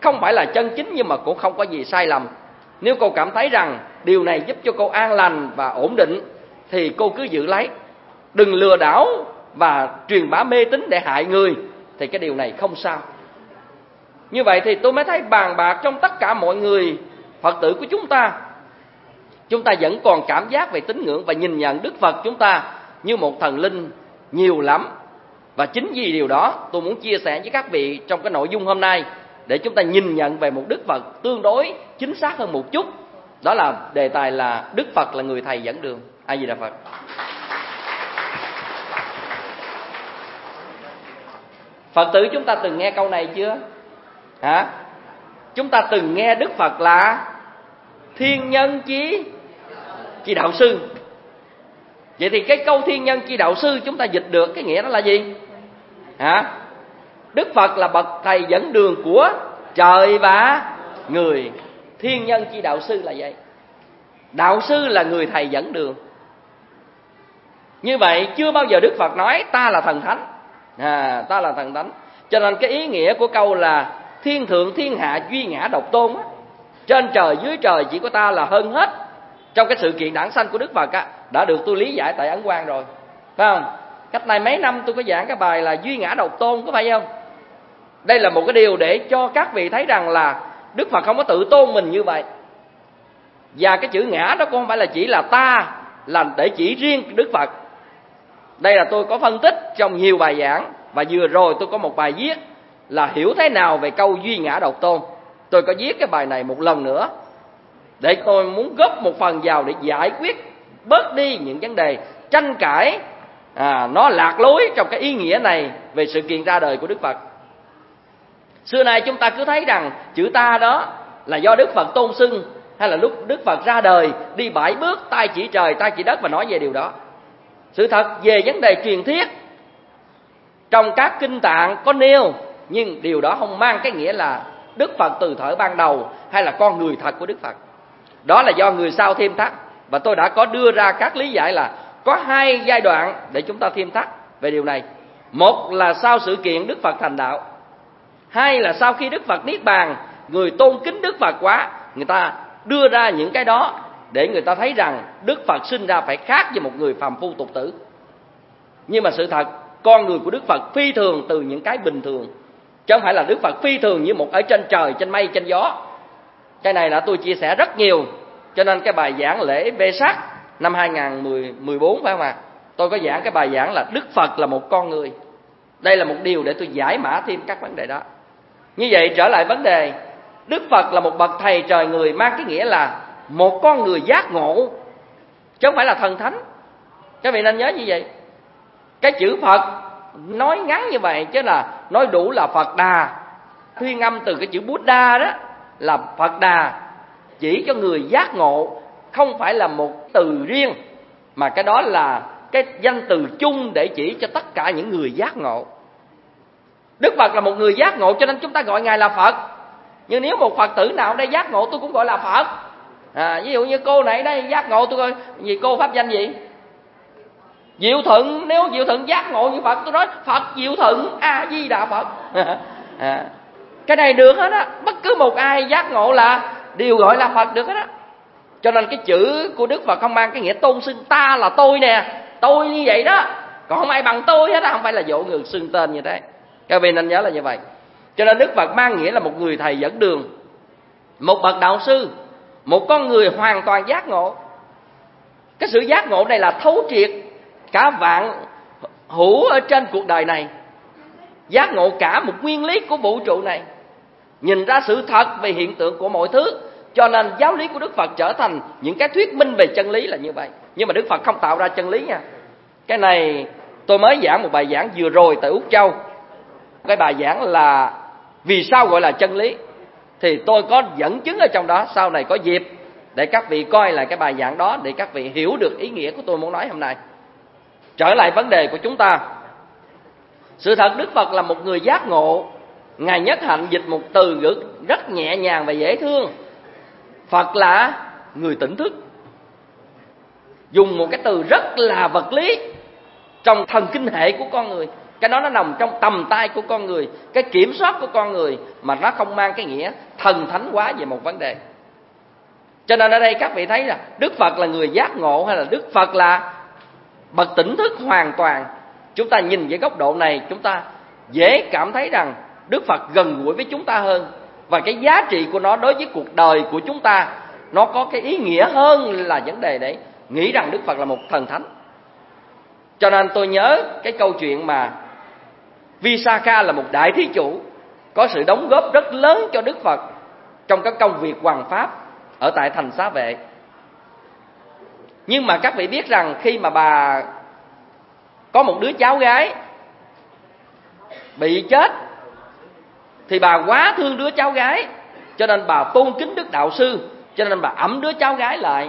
không phải là chân chính nhưng mà cũng không có gì sai lầm. Nếu cô cảm thấy rằng điều này giúp cho cô an lành và ổn định thì cô cứ giữ lấy. Đừng lừa đảo và truyền bá mê tín để hại người, thì cái điều này không sao. Như vậy thì tôi mới thấy bàn bạc trong tất cả mọi người Phật tử của chúng ta, chúng ta vẫn còn cảm giác về tín ngưỡng và nhìn nhận Đức Phật chúng ta như một thần linh nhiều lắm. Và chính vì điều đó tôi muốn chia sẻ với các vị trong cái nội dung hôm nay, để chúng ta nhìn nhận về một Đức Phật tương đối chính xác hơn một chút. Đó là đề tài là Đức Phật là người thầy dẫn đường. A Di Đà Phật. Phật tử chúng ta từng nghe câu này chưa? Hả? Chúng ta từng nghe Đức Phật là thiên nhân chí chi đạo sư. Vậy thì cái câu thiên nhân chi đạo sư chúng ta dịch được cái nghĩa đó là gì? Hả? Đức Phật là bậc thầy dẫn đường của trời và người. Thiên nhân chi đạo sư là vậy. Đạo sư là người thầy dẫn đường. Như vậy chưa bao giờ Đức Phật nói ta là thần thánh. À, ta là thần thánh. Cho nên cái ý nghĩa của câu là thiên thượng thiên hạ duy ngã độc tôn á, trên trời dưới trời chỉ có ta là hơn hết. Trong cái sự kiện đản sanh của Đức Phật á, đã được tôi lý giải tại Ấn Quang rồi, phải không? Cách này mấy năm tôi có giảng cái bài là duy ngã độc tôn, có phải không? Đây là một cái điều để cho các vị thấy rằng là Đức Phật không có tự tôn mình như vậy. Và cái chữ ngã đó cũng không phải là chỉ là ta, là để chỉ riêng Đức Phật. Đây là tôi có phân tích trong nhiều bài giảng. Và vừa rồi tôi có một bài viết là hiểu thế nào về câu duy ngã độc tôn. Tôi có viết cái bài này một lần nữa, để tôi muốn góp một phần vào để giải quyết bớt đi những vấn đề tranh cãi à, nó lạc lối trong cái ý nghĩa này về sự kiện ra đời của Đức Phật. Xưa nay chúng ta cứ thấy rằng chữ ta đó là do Đức Phật tôn xưng, hay là lúc Đức Phật ra đời đi bảy bước tay chỉ trời tay chỉ đất và nói về điều đó. Sự thật về vấn đề truyền thuyết trong các kinh tạng có nêu, nhưng điều đó không mang cái nghĩa là Đức Phật từ thời ban đầu hay là con người thật của Đức Phật. Đó là do người sau thêm thắt. Và tôi đã có đưa ra các lý giải là có hai giai đoạn để chúng ta thêm thắt về điều này. Một là sau sự kiện Đức Phật thành đạo. Hai là sau khi Đức Phật niết bàn, người tôn kính Đức Phật quá, người ta đưa ra những cái đó để người ta thấy rằng Đức Phật sinh ra phải khác với một người phàm phu tục tử. Nhưng mà sự thật, con người của Đức Phật phi thường từ những cái bình thường, chứ không phải là Đức Phật phi thường như một ở trên trời, trên mây, trên gió. Cái này là tôi chia sẻ rất nhiều. Cho nên cái bài giảng lễ Vesak năm hai không một bốn phải không ạ? Tôi có giảng cái bài giảng là Đức Phật là một con người. Đây là một điều để tôi giải mã thêm các vấn đề đó. Như vậy trở lại vấn đề, Đức Phật là một bậc thầy trời người, mang cái nghĩa là một con người giác ngộ, chứ không phải là thần thánh. Các vị nên nhớ như vậy. Cái chữ Phật nói ngắn như vậy chứ là nói đủ là Phật Đà. Thuyên âm từ cái chữ Buddha đó là Phật Đà, chỉ cho người giác ngộ, không phải là một từ riêng, mà cái đó là cái danh từ chung để chỉ cho tất cả những người giác ngộ. Đức Phật là một người giác ngộ cho nên chúng ta gọi Ngài là Phật. Nhưng nếu một Phật tử nào ở đây giác ngộ tôi cũng gọi là Phật. À, ví dụ như cô này đây giác ngộ tôi gọi gì, cô pháp danh gì? Diệu Thuận. Nếu Diệu Thuận giác ngộ như Phật tôi nói Phật Diệu Thuận A Di Đà Phật. À, cái này được hết á. Bất cứ một ai giác ngộ là đều gọi là Phật được hết á. Cho nên cái chữ của Đức Phật không mang cái nghĩa tôn xưng ta là tôi nè, tôi như vậy đó, còn không ai bằng tôi hết á. Không phải là dỗ ngược xưng tên như thế. Các vị nên nhớ là như vậy. Cho nên Đức Phật mang nghĩa là một người thầy dẫn đường, một bậc đạo sư, một con người hoàn toàn giác ngộ. Cái sự giác ngộ này là thấu triệt cả vạn hữu ở trên cuộc đời này, giác ngộ cả một nguyên lý của vũ trụ này, nhìn ra sự thật về hiện tượng của mọi thứ. Cho nên giáo lý của Đức Phật trở thành những cái thuyết minh về chân lý là như vậy. Nhưng mà Đức Phật không tạo ra chân lý nha. Cái này tôi mới giảng một bài giảng vừa rồi tại Úc Châu. Cái bài giảng là vì sao gọi là chân lý, thì tôi có dẫn chứng ở trong đó. Sau này có dịp để các vị coi lại cái bài giảng đó, để các vị hiểu được ý nghĩa của tôi muốn nói hôm nay. Trở lại vấn đề của chúng ta. Sự thật Đức Phật là một người giác ngộ. Ngài Nhất Hạnh dịch một từ ngữ rất nhẹ nhàng và dễ thương. Phật là người tỉnh thức. Dùng một cái từ rất là vật lý trong thần kinh hệ của con người. Cái đó nó nằm trong tầm tay của con người, cái kiểm soát của con người, mà nó không mang cái nghĩa thần thánh quá về một vấn đề. Cho nên ở đây các vị thấy là Đức Phật là người giác ngộ hay là Đức Phật là bậc tỉnh thức hoàn toàn. Chúng ta nhìn với góc độ này, chúng ta dễ cảm thấy rằng Đức Phật gần gũi với chúng ta hơn, và cái giá trị của nó đối với cuộc đời của chúng ta nó có cái ý nghĩa hơn là vấn đề đấy nghĩ rằng Đức Phật là một thần thánh. Cho nên tôi nhớ cái câu chuyện mà Visakha là một đại thí chủ có sự đóng góp rất lớn cho Đức Phật trong các công việc hoằng pháp ở tại thành Xá Vệ. Nhưng mà các vị biết rằng khi mà bà có một đứa cháu gái bị chết thì bà quá thương đứa cháu gái, cho nên bà tôn kính Đức Đạo Sư, cho nên bà ẵm đứa cháu gái lại,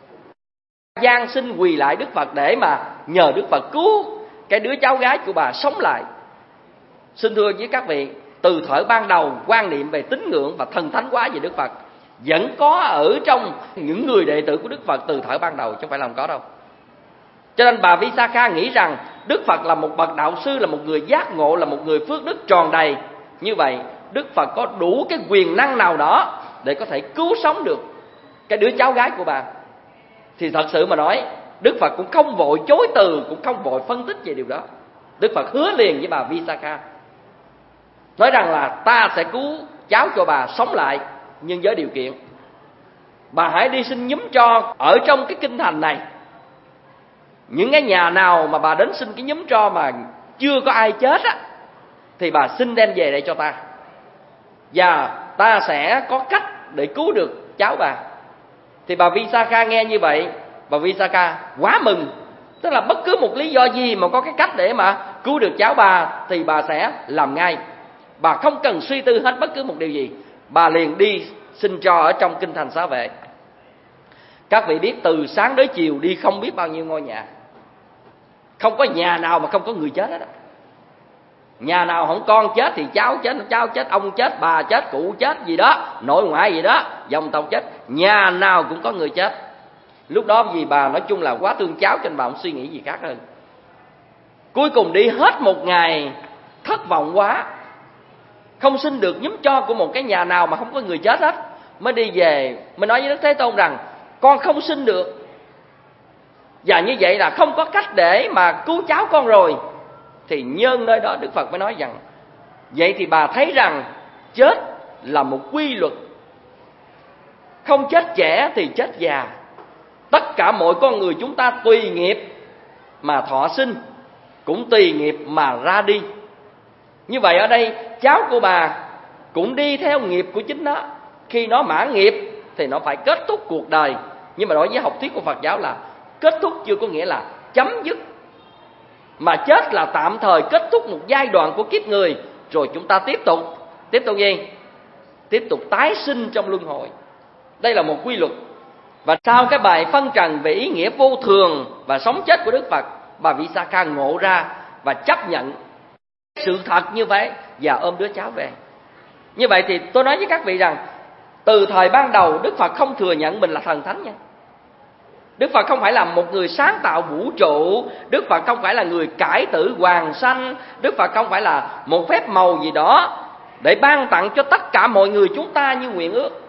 van xin quỳ lại Đức Phật để mà nhờ Đức Phật cứu cái đứa cháu gái của bà sống lại. Xin thưa với các vị, từ thời ban đầu quan niệm về tín ngưỡng và thần thánh hóa về Đức Phật vẫn có ở trong những người đệ tử của Đức Phật từ thời ban đầu, chứ không phải là không có đâu. Cho nên bà Visakha nghĩ rằng Đức Phật là một bậc đạo sư, là một người giác ngộ, là một người phước đức tròn đầy. Như vậy Đức Phật có đủ cái quyền năng nào đó để có thể cứu sống được cái đứa cháu gái của bà. Thì thật sự mà nói, Đức Phật cũng không vội chối từ, cũng không vội phân tích về điều đó. Đức Phật hứa liền với bà Visakha, nói rằng là ta sẽ cứu cháu cho bà sống lại, nhưng với điều kiện bà hãy đi xin nhúm tro ở trong cái kinh thành này. Những cái nhà nào mà bà đến xin cái nhúm tro mà chưa có ai chết á, thì bà xin đem về đây cho ta, và ta sẽ có cách để cứu được cháu bà. Thì bà Visakha nghe như vậy, bà Visakha quá mừng. Tức là bất cứ một lý do gì mà có cái cách để mà cứu được cháu bà thì bà sẽ làm ngay. Bà không cần suy tư hết bất cứ một điều gì, bà liền đi xin cho ở trong kinh thành Xá Vệ. Các vị biết từ sáng tới chiều đi không biết bao nhiêu ngôi nhà, không có nhà nào mà không có người chết hết đó. Nhà nào không con chết thì cháu chết, cháu chết, ông chết, bà chết, cụ chết gì đó, nội ngoại gì đó, dòng tộc chết, nhà nào cũng có người chết. Lúc đó vì bà nói chung là quá thương cháu, cho nên bà không suy nghĩ gì khác hơn. Cuối cùng đi hết một ngày, thất vọng quá, không xin được nhúm cho của một cái nhà nào mà không có người chết hết, mới đi về mới nói với Đức Thế Tôn rằng con không xin được, và như vậy là không có cách để mà cứu cháu con rồi. Thì nhân nơi đó Đức Phật mới nói rằng vậy thì bà thấy rằng chết là một quy luật, không chết trẻ thì chết già. Tất cả mọi con người chúng ta tùy nghiệp mà thọ sinh, cũng tùy nghiệp mà ra đi. Như vậy ở đây cháu của bà cũng đi theo nghiệp của chính nó. Khi nó mãn nghiệp thì nó phải kết thúc cuộc đời. Nhưng mà đối với học thuyết của Phật giáo là kết thúc chưa có nghĩa là chấm dứt, mà chết là tạm thời kết thúc một giai đoạn của kiếp người, rồi chúng ta tiếp tục Tiếp tục gì? Tiếp tục tái sinh trong luân hồi. Đây là một quy luật. Và sau cái bài phân trần về ý nghĩa vô thường và sống chết của Đức Phật, bà Visakha ngộ ra và chấp nhận sự thật như vậy và ôm đứa cháu về. Như vậy thì tôi nói với các vị rằng từ thời ban đầu Đức Phật không thừa nhận mình là thần thánh nha. Đức Phật không phải là một người sáng tạo vũ trụ, Đức Phật không phải là người cải tử hoàng sanh, Đức Phật không phải là một phép màu gì đó để ban tặng cho tất cả mọi người chúng ta như nguyện ước.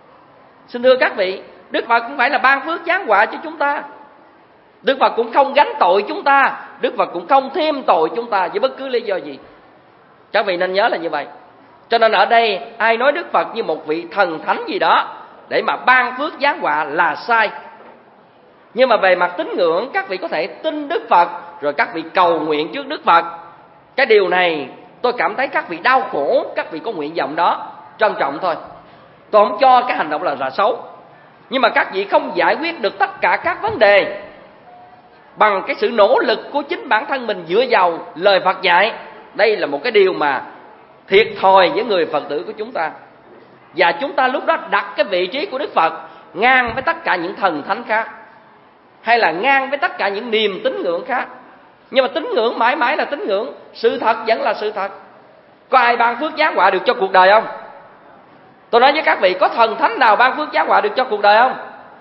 Xin thưa các vị, Đức Phật cũng phải là ban phước giáng họa cho chúng ta. Đức Phật cũng không gánh tội chúng ta, Đức Phật cũng không thêm tội chúng ta với bất cứ lý do gì. Các vị nên nhớ là như vậy. Cho nên ở đây ai nói Đức Phật như một vị thần thánh gì đó để mà ban phước giáng họa là sai. Nhưng mà về mặt tín ngưỡng, các vị có thể tin Đức Phật rồi các vị cầu nguyện trước Đức Phật. Cái điều này tôi cảm thấy các vị đau khổ, các vị có nguyện vọng đó, trân trọng thôi. Tôi không cho cái hành động là là xấu. Nhưng mà các vị không giải quyết được tất cả các vấn đề bằng cái sự nỗ lực của chính bản thân mình dựa vào lời Phật dạy. Đây là một cái điều mà thiệt thòi với người Phật tử của chúng ta. Và chúng ta lúc đó đặt cái vị trí của Đức Phật ngang với tất cả những thần thánh khác, hay là ngang với tất cả những niềm tín ngưỡng khác. Nhưng mà tín ngưỡng mãi mãi là tín ngưỡng, sự thật vẫn là sự thật. Có ai ban phước giáng họa được cho cuộc đời không? Tôi nói với các vị, có thần thánh nào ban phước giáng họa được cho cuộc đời không?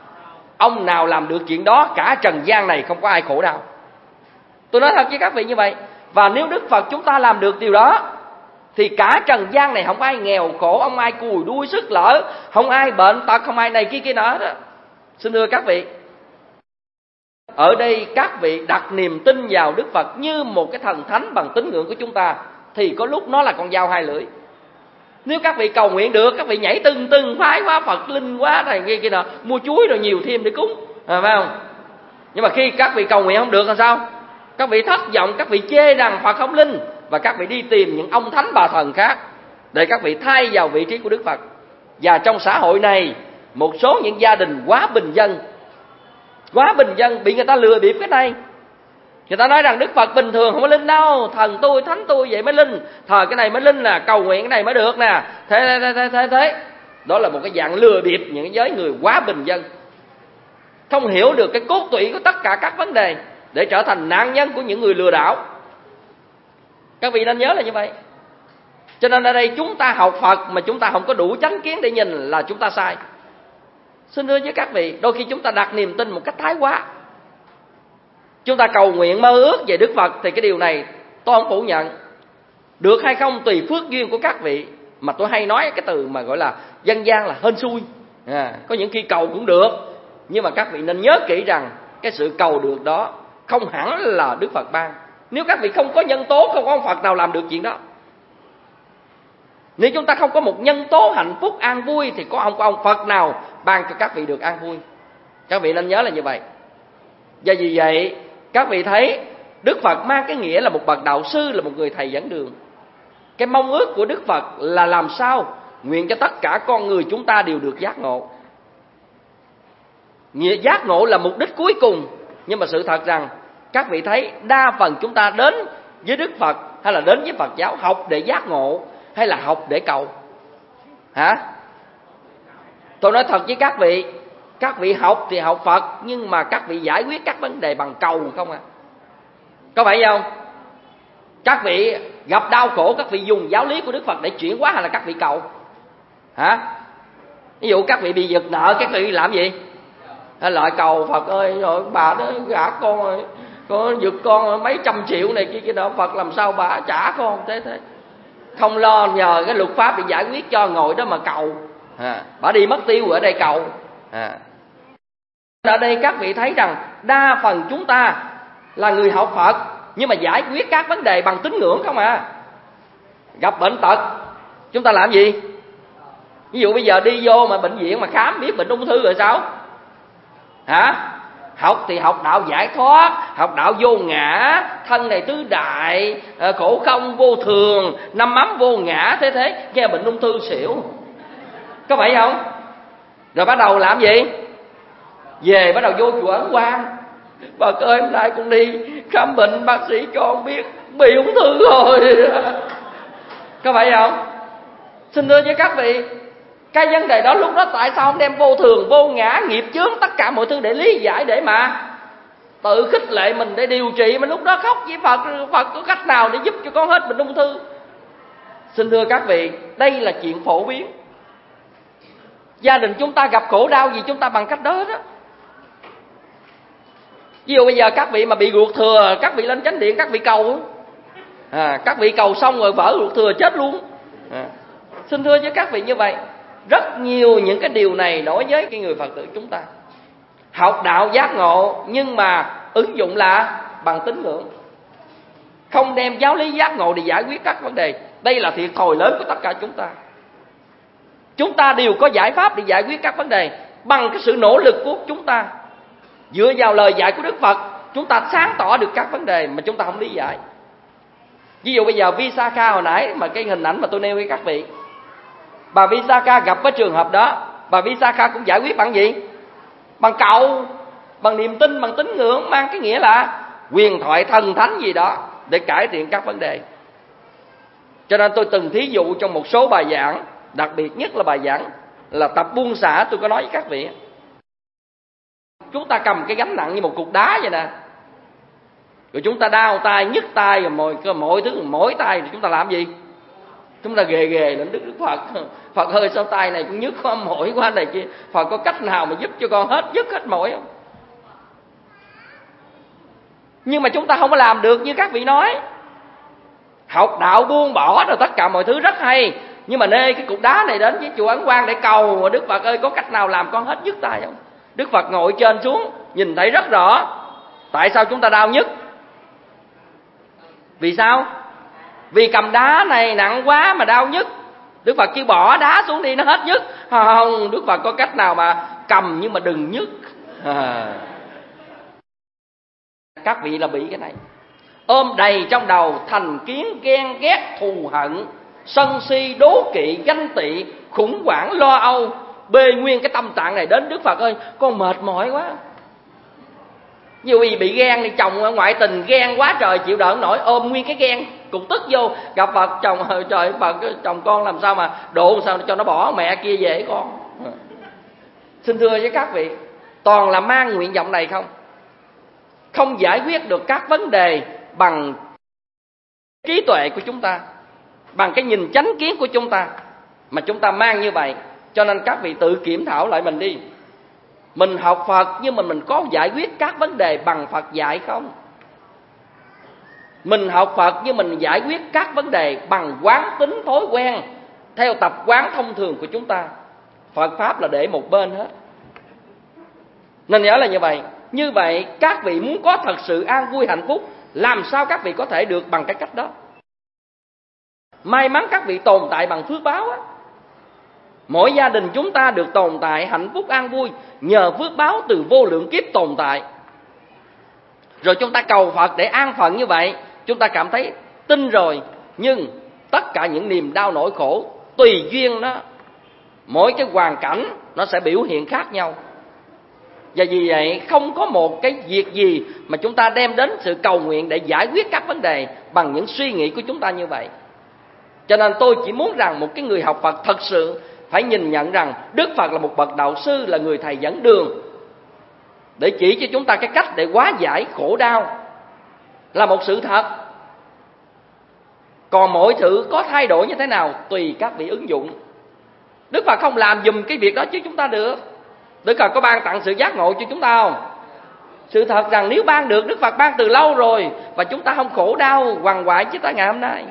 Ông nào làm được chuyện đó, cả trần gian này không có ai khổ đau. Tôi nói thật với các vị như vậy. Và nếu Đức Phật chúng ta làm được điều đó thì cả trần gian này không ai nghèo khổ, không ai cùi đuôi sức lỡ, không ai bệnh tật, không ai này kia kia nọ đó. Xin thưa các vị, ở đây các vị đặt niềm tin vào Đức Phật như một cái thần thánh bằng tín ngưỡng của chúng ta, thì có lúc nó là con dao hai lưỡi. Nếu các vị cầu nguyện được, các vị nhảy tưng tưng phái quá, Phật linh quá này kia kia nọ, mua chuối rồi nhiều thêm để cúng, à, phải không? Nhưng mà khi các vị cầu nguyện không được làm sao? Các vị thất vọng, các vị chê rằng Phật không linh, và các vị đi tìm những ông thánh bà thần khác để các vị thay vào vị trí của Đức Phật. Và trong xã hội này, một số những gia đình quá bình dân, quá bình dân bị người ta lừa bịp cái này. Người ta nói rằng Đức Phật bình thường không có linh đâu, thần tôi, thánh tôi vậy mới linh, thờ cái này mới linh nè, cầu nguyện cái này mới được nè, thế thế thế thế thế. Đó là một cái dạng lừa bịp những giới người quá bình dân, không hiểu được cái cốt tủy của tất cả các vấn đề, để trở thành nạn nhân của những người lừa đảo. Các vị nên nhớ là như vậy. Cho nên ở đây chúng ta học Phật mà chúng ta không có đủ chánh kiến để nhìn là chúng ta sai. Xin thưa với các vị, đôi khi chúng ta đặt niềm tin một cách thái quá. Chúng ta cầu nguyện mơ ước về Đức Phật thì cái điều này tôi không phủ nhận. Được hay không tùy phước duyên của các vị. Mà tôi hay nói cái từ mà gọi là dân gian là hên xui, à, có những khi cầu cũng được. Nhưng mà các vị nên nhớ kỹ rằng cái sự cầu được đó không hẳn là Đức Phật ban. Nếu các vị không có nhân tố, không có ông Phật nào làm được chuyện đó. Nếu chúng ta không có một nhân tố hạnh phúc an vui thì có không có ông Phật nào ban cho các vị được an vui. Các vị nên nhớ là như vậy. Và vì vậy các vị thấy Đức Phật mang cái nghĩa là một bậc đạo sư, là một người thầy dẫn đường. Cái mong ước của Đức Phật là làm sao nguyện cho tất cả con người chúng ta đều được giác ngộ. Giác ngộ là mục đích cuối cùng. Nhưng mà sự thật rằng các vị thấy đa phần chúng ta đến với Đức Phật hay là đến với Phật giáo học để giác ngộ hay là học để cầu? Hả? Tôi nói thật với các vị, các vị học thì học Phật, nhưng mà các vị giải quyết các vấn đề bằng cầu không à? Có phải không? Các vị gặp đau khổ, các vị dùng giáo lý của Đức Phật để chuyển hóa hay là các vị cầu? Hả? Ví dụ các vị bị giật nợ, các vị làm gì? Hay lại cầu Phật ơi, rồi bà đó gả con rồi, có giật con mấy trăm triệu này kia kia đó, Phật làm sao bà trả con thế thế. Không lo nhờ cái luật pháp để giải quyết cho, ngồi đó mà cầu. À, bà đi mất tiêu ở đây cầu. À. Ở đây các vị thấy rằng đa phần chúng ta là người học Phật, nhưng mà giải quyết các vấn đề bằng tín ngưỡng không à. Gặp bệnh tật chúng ta làm gì? Ví dụ bây giờ đi vô mà bệnh viện mà khám biết bệnh ung thư rồi sao? Hả? Học thì học đạo giải thoát, học đạo vô ngã, thân này tứ đại, khổ không vô thường, năm ấm vô ngã, thế thế, nghe bệnh ung thư xỉu. Có phải không? Rồi bắt đầu làm gì? Về bắt đầu vô chùa Ấn Quang. Bà ơi, hôm nay con đi khám bệnh, bác sĩ cho con biết bị ung thư rồi. Có phải không? Xin thưa với các vị, cái vấn đề đó lúc đó tại sao không đem vô thường, vô ngã, nghiệp chướng, tất cả mọi thứ để lý giải, để mà tự khích lệ mình để điều trị, mà lúc đó khóc với Phật, Phật có cách nào để giúp cho con hết bệnh ung thư? Xin thưa các vị, đây là chuyện phổ biến. Gia đình chúng ta gặp khổ đau gì chúng ta bằng cách đó đó. Ví dụ bây giờ các vị mà bị ruột thừa, các vị lên chánh điện, các vị cầu, à, các vị cầu xong rồi vỡ ruột thừa chết luôn. À, xin thưa với các vị như vậy, rất nhiều những cái điều này đối với cái người Phật tử chúng ta học đạo giác ngộ, nhưng mà ứng dụng là bằng tín ngưỡng, không đem giáo lý giác ngộ để giải quyết các vấn đề. Đây là thiệt thòi lớn của tất cả chúng ta. Chúng ta đều có giải pháp để giải quyết các vấn đề bằng cái sự nỗ lực của chúng ta. Dựa vào lời dạy của Đức Phật, chúng ta sáng tỏ được các vấn đề mà chúng ta không lý giải. Ví dụ bây giờ Visakha hồi nãy mà cái hình ảnh mà tôi nêu với các vị, bà Visakha gặp cái trường hợp đó, bà Visakha cũng giải quyết bằng gì? Bằng cầu, bằng niềm tin, bằng tín ngưỡng, mang cái nghĩa là huyền thoại thần thánh gì đó để cải thiện các vấn đề. Cho nên tôi từng thí dụ trong một số bài giảng, đặc biệt nhất là bài giảng là tập buông xả, tôi có nói với các vị, chúng ta cầm cái gánh nặng như một cục đá vậy nè, rồi chúng ta đau tay, nhức tay, rồi mọi, mọi thứ mỗi tay, rồi chúng ta làm gì? Chúng ta ghề ghề lên Đức Đức Phật. Phật ơi, sao tay này cũng nhức quá, mỏi quá này kia, Phật có cách nào mà giúp cho con hết nhức hết mỏi không? Nhưng mà chúng ta không có làm được như các vị nói. học đạo buông bỏ rồi tất cả mọi thứ rất hay, nhưng mà nê cái cục đá này đến với chùa Ấn Quang để cầu Đức Phật ơi có cách nào làm con hết nhức tay không? Đức Phật ngồi trên xuống nhìn thấy rất rõ. Tại sao chúng ta đau nhức? Vì sao? Vì cầm đá này nặng quá mà đau nhức. Đức Phật kêu bỏ đá xuống đi nó hết nhức. Không, Đức Phật có cách nào mà cầm nhưng mà đừng nhức. À. Các vị là bị cái này, ôm đầy trong đầu thành kiến, ghen ghét, thù hận, sân si, đố kỵ, ganh tị, khủng hoảng, lo âu, bê nguyên cái tâm trạng này đến Đức Phật ơi con mệt mỏi quá. Nhiều vì bị ghen đi, chồng ngoại tình ghen quá trời chịu đựng nổi, ôm nguyên cái ghen cục tức vô, gặp Phật chồng trời Phật chồng con làm sao mà độ sao cho nó bỏ mẹ kia về con. Xin thưa với các vị, toàn là mang nguyện vọng này không, không giải quyết được các vấn đề bằng trí tuệ của chúng ta, bằng cái nhìn chánh kiến của chúng ta, mà chúng ta mang như vậy. Cho nên các vị tự kiểm thảo lại mình đi. Mình học Phật nhưng mà mình có giải quyết các vấn đề bằng Phật dạy không? Mình học Phật nhưng mình giải quyết các vấn đề bằng quán tính thói quen, theo tập quán thông thường của chúng ta. Phật Pháp là để một bên hết. Nên nhớ là như vậy. Như vậy các vị muốn có thật sự an vui hạnh phúc, làm sao các vị có thể được bằng cái cách đó? May mắn các vị tồn tại bằng phước báo á. Mỗi gia đình chúng ta được tồn tại hạnh phúc an vui nhờ phước báo từ vô lượng kiếp tồn tại. Rồi chúng ta cầu Phật để an phận như vậy, chúng ta cảm thấy tin rồi. Nhưng tất cả những niềm đau nỗi khổ tùy duyên đó, mỗi cái hoàn cảnh nó sẽ biểu hiện khác nhau. Và vì vậy không có một cái việc gì mà chúng ta đem đến sự cầu nguyện để giải quyết các vấn đề bằng những suy nghĩ của chúng ta như vậy. Cho nên tôi chỉ muốn rằng một cái người học Phật thật sự phải nhìn nhận rằng Đức Phật là một bậc đạo sư, là người thầy dẫn đường, để chỉ cho chúng ta cái cách để hóa giải khổ đau, là một sự thật. Còn mọi thứ có thay đổi như thế nào tùy các vị ứng dụng. Đức Phật không làm dùm cái việc đó chứ chúng ta được. Đức Phật có ban tặng sự giác ngộ cho chúng ta không? Sự thật rằng nếu ban được, Đức Phật ban từ lâu rồi, và chúng ta không khổ đau quằn quại chứ ta ngày hôm nay.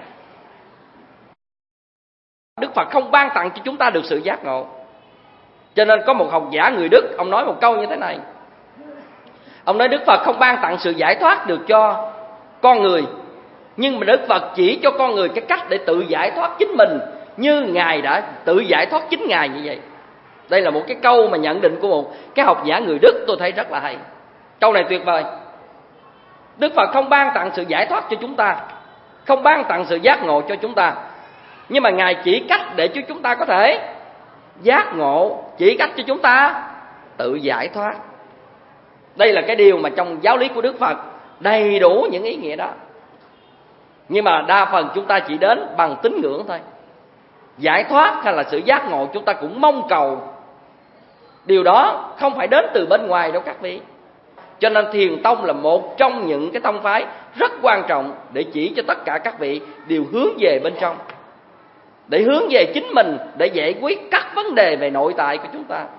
Đức Phật không ban tặng cho chúng ta được sự giác ngộ. Cho nên có một học giả người Đức, ông nói một câu như thế này. Ông nói Đức Phật không ban tặng sự giải thoát được cho con người, nhưng mà Đức Phật chỉ cho con người cái cách để tự giải thoát chính mình, như Ngài đã tự giải thoát chính Ngài như vậy. Đây là một cái câu mà nhận định của một cái học giả người Đức, tôi thấy rất là hay. Câu này tuyệt vời. Đức Phật không ban tặng sự giải thoát cho chúng ta, không ban tặng sự giác ngộ cho chúng ta, nhưng mà Ngài chỉ cách để cho chúng ta có thể giác ngộ, chỉ cách cho chúng ta tự giải thoát. Đây là cái điều mà trong giáo lý của Đức Phật đầy đủ những ý nghĩa đó. Nhưng mà đa phần chúng ta chỉ đến bằng tín ngưỡng thôi. Giải thoát hay là sự giác ngộ chúng ta cũng mong cầu. Điều đó không phải đến từ bên ngoài đâu các vị. Cho nên Thiền Tông là một trong những cái tông phái rất quan trọng để chỉ cho tất cả các vị đều hướng về bên trong, để hướng về chính mình, để giải quyết các vấn đề về nội tại của chúng ta.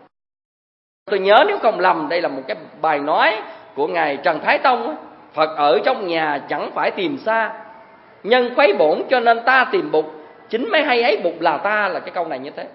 Tôi nhớ nếu không lầm, đây là một cái bài nói của Ngài Trần Thái Tông. Phật ở trong nhà chẳng phải tìm xa, nhân khuấy bổn cho nên ta tìm bụt, chính mấy hay ấy bụt là ta, là cái câu này như thế.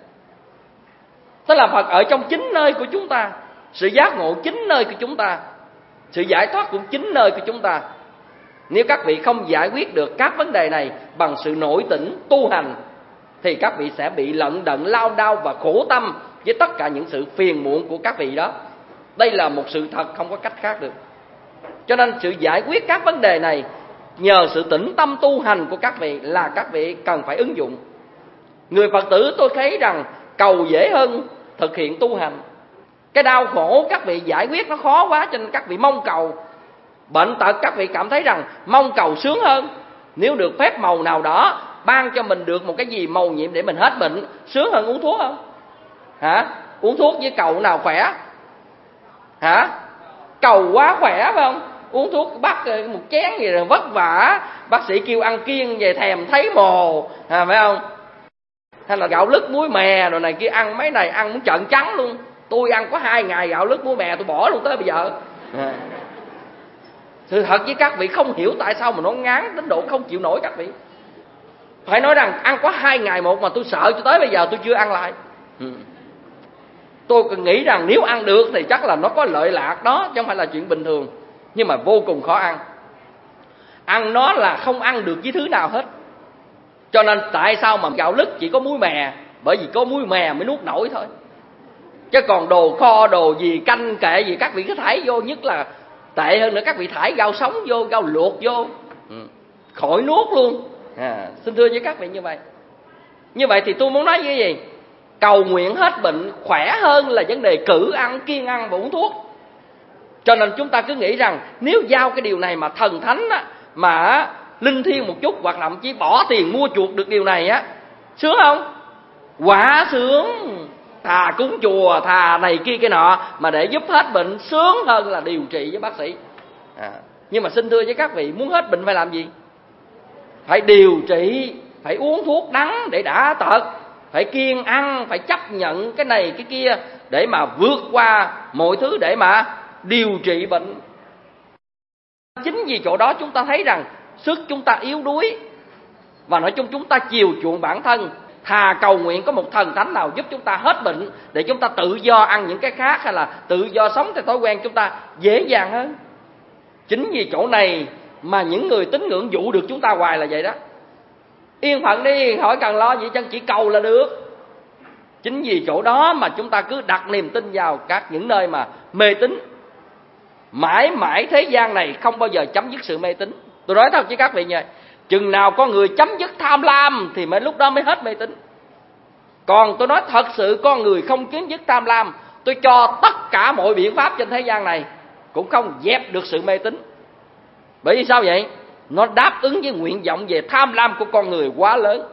Tức là Phật ở trong chính nơi của chúng ta, sự giác ngộ chính nơi của chúng ta, sự giải thoát cũng chính nơi của chúng ta. Nếu các vị không giải quyết được các vấn đề này bằng sự nội tỉnh tu hành, thì các vị sẽ bị lận đận, lao đao và khổ tâm với tất cả những sự phiền muộn của các vị đó. Đây là một sự thật, không có cách khác được. Cho nên sự giải quyết các vấn đề này nhờ sự tĩnh tâm tu hành của các vị là các vị cần phải ứng dụng. Người Phật tử tôi thấy rằng cầu dễ hơn thực hiện tu hành. Cái đau khổ các vị giải quyết nó khó quá, cho nên các vị mong cầu. Bệnh tật các vị cảm thấy rằng mong cầu sướng hơn. Nếu được phép màu nào đó ban cho mình được một cái gì màu nhiệm để mình hết bệnh, sướng hơn uống thuốc không? Hả? Uống thuốc với cầu nào khỏe? Hả? Cầu quá khỏe phải không? Uống thuốc bắt một chén gì rồi vất vả, bác sĩ kêu ăn kiêng về thèm thấy mồ, à, phải không? Hay là gạo lứt muối mè rồi này kia, ăn mấy này ăn muốn trợn trắng luôn. Tôi ăn có hai ngày gạo lứt muối mè tôi bỏ luôn tới bây giờ. À. Sự thật với các vị, không hiểu tại sao mà nó ngán đến độ không chịu nổi các vị. Phải nói rằng ăn có hai ngày một mà tôi sợ cho tới bây giờ tôi chưa ăn lại. ừ. Tôi nghĩ rằng nếu ăn được thì chắc là nó có lợi lạc đó, chứ không phải là chuyện bình thường. Nhưng mà vô cùng khó ăn. Ăn nó là không ăn được với thứ nào hết. Cho nên tại sao mà gạo lứt chỉ có muối mè? Bởi vì có muối mè mới nuốt nổi thôi. Chứ còn đồ kho, đồ gì, canh kệ gì các vị cứ thải vô. Nhất là tệ hơn nữa, các vị thải rau sống vô, rau luộc vô, ừ. khỏi nuốt luôn. à, Xin thưa với các vị như vậy. Như vậy thì tôi muốn nói như gì? Cầu nguyện hết bệnh khỏe hơn là vấn đề cử ăn, kiêng ăn và uống thuốc. Cho nên chúng ta cứ nghĩ rằng nếu giao cái điều này mà thần thánh á, mà linh thiêng một chút, hoặc thậm chí bỏ tiền mua chuộc được điều này á, sướng không? Quả sướng. Thà cúng chùa, thà này kia cái nọ mà để giúp hết bệnh, sướng hơn là điều trị với bác sĩ. à, Nhưng mà xin thưa với các vị, muốn hết bệnh phải làm gì? Phải điều trị, phải uống thuốc đắng để đã tật, phải kiêng ăn, phải chấp nhận cái này cái kia để mà vượt qua mọi thứ, để mà điều trị bệnh. Chính vì chỗ đó chúng ta thấy rằng sức chúng ta yếu đuối, và nói chung chúng ta chiều chuộng bản thân. Thà cầu nguyện có một thần thánh nào giúp chúng ta hết bệnh, để chúng ta tự do ăn những cái khác, hay là tự do sống theo thói quen chúng ta dễ dàng hơn. Chính vì chỗ này mà những người tín ngưỡng dụ được chúng ta hoài là vậy đó. Yên phận đi, khỏi cần lo gì chân, chỉ cầu là được. Chính vì chỗ đó mà chúng ta cứ đặt niềm tin vào các những nơi mà mê tín. Mãi mãi thế gian này không bao giờ chấm dứt sự mê tín. Tôi nói thật với các vị nha, chừng nào con người chấm dứt tham lam thì mới lúc đó mới hết mê tín. Còn tôi nói thật sự, con người không chấm dứt tham lam, tôi cho tất cả mọi biện pháp trên thế gian này cũng không dẹp được sự mê tín. Bởi vì sao vậy? Nó đáp ứng với nguyện vọng về tham lam của con người quá lớn.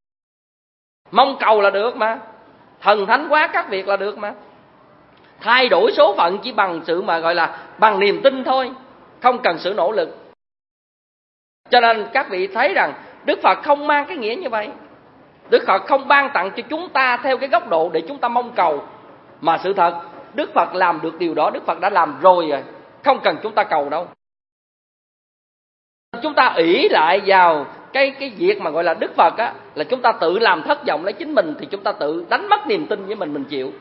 Mong cầu là được mà, thần thánh quá các việc là được mà. Thay đổi số phận chỉ bằng sự mà gọi là bằng niềm tin thôi, không cần sự nỗ lực. Cho nên các vị thấy rằng Đức Phật không mang cái nghĩa như vậy. Đức Phật không ban tặng cho chúng ta theo cái góc độ để chúng ta mong cầu. Mà sự thật Đức Phật làm được điều đó, Đức Phật đã làm rồi rồi, không cần chúng ta cầu đâu. Chúng ta ỷ lại vào cái cái việc mà gọi là Đức Phật á, là chúng ta tự làm thất vọng lấy chính mình, thì chúng ta tự đánh mất niềm tin với mình, mình chịu.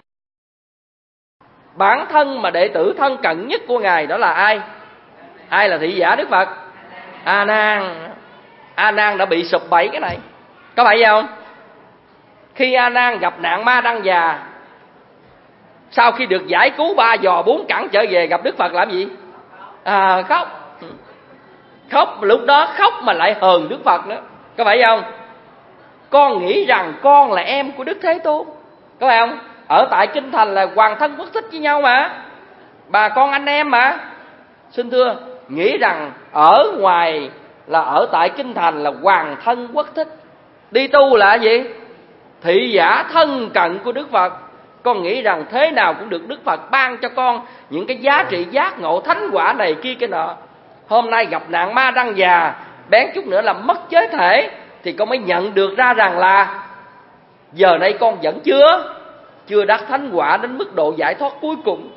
Bản thân mà đệ tử thân cận nhất của Ngài đó là ai? Ai là thị giả Đức Phật? A Nan. A Nan đã bị sụp bẫy cái này, có phải vậy không? Khi A Nan gặp nạn ma đăng già, sau khi được giải cứu ba giò bốn cẳng trở về, gặp Đức Phật làm gì? À, khóc. Khóc, lúc đó khóc mà lại hờn Đức Phật nữa, có phải không? Con nghĩ rằng con là em của Đức Thế Tôn, có phải không? Ở tại Kinh Thành là hoàng thân quốc thích với nhau mà, bà con anh em mà. Xin thưa, nghĩ rằng ở ngoài là ở tại Kinh Thành là hoàng thân quốc thích, đi tu là gì? Thị giả thân cận của Đức Phật. Con nghĩ rằng thế nào cũng được Đức Phật ban cho con những cái giá trị giác ngộ thánh quả này kia cái nọ. Hôm nay gặp nạn ma đăng già, bén chút nữa là mất giới thể, thì con mới nhận được ra rằng là giờ đây con vẫn chưa Chưa đắc thánh quả đến mức độ giải thoát cuối cùng.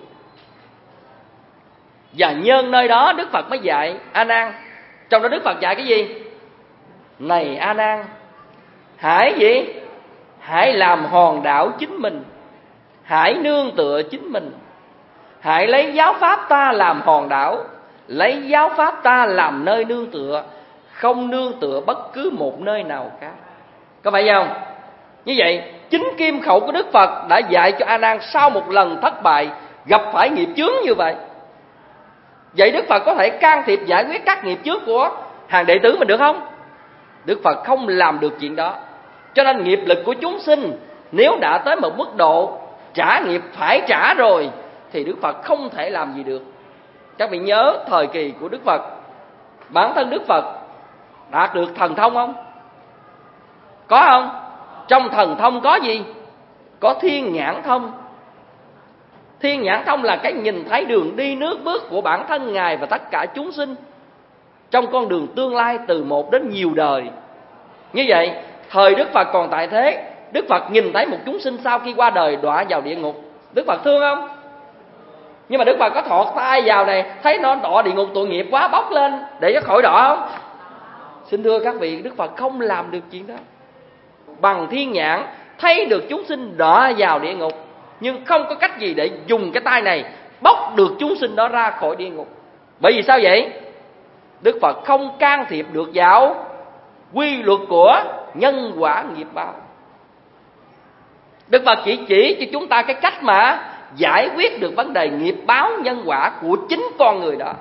Và nhân nơi đó Đức Phật mới dạy A Nan. Trong đó Đức Phật dạy cái gì? Này A Nan, hãy gì? Hãy làm hòn đảo chính mình, hãy nương tựa chính mình. Hãy lấy giáo pháp ta làm hòn đảo, lấy giáo pháp ta làm nơi nương tựa, không nương tựa bất cứ một nơi nào khác. Có phải không? Như vậy, chính kim khẩu của Đức Phật đã dạy cho A Nan sau một lần thất bại, gặp phải nghiệp chướng như vậy. Vậy Đức Phật có thể can thiệp giải quyết các nghiệp chướng của hàng đệ tử mình được không? Đức Phật không làm được chuyện đó. Cho nên nghiệp lực của chúng sinh nếu đã tới một mức độ trả nghiệp phải trả rồi, thì Đức Phật không thể làm gì được. Các vị nhớ thời kỳ của Đức Phật, bản thân Đức Phật đạt được thần thông không? Có không? Trong thần thông có gì? Có thiên nhãn thông. Thiên nhãn thông là cái nhìn thấy đường đi nước bước của bản thân Ngài và tất cả chúng sinh trong con đường tương lai từ một đến nhiều đời. Như vậy, thời Đức Phật còn tại thế, Đức Phật nhìn thấy một chúng sinh sau khi qua đời đọa vào địa ngục, Đức Phật thương không? Nhưng mà Đức Phật có thọt tay vào này, thấy nó đọa địa ngục tội nghiệp quá, bóc lên để cho khỏi đọa không? Xin thưa các vị, Đức Phật không làm được chuyện đó. Bằng thiên nhãn thấy được chúng sinh đọa vào địa ngục, nhưng không có cách gì để dùng cái tay này bóc được chúng sinh đó ra khỏi địa ngục. Bởi vì sao vậy? Đức Phật không can thiệp được vào quy luật của nhân quả nghiệp báo. Đức Phật chỉ chỉ cho chúng ta cái cách mà giải quyết được vấn đề nghiệp báo nhân quả của chính con người đó.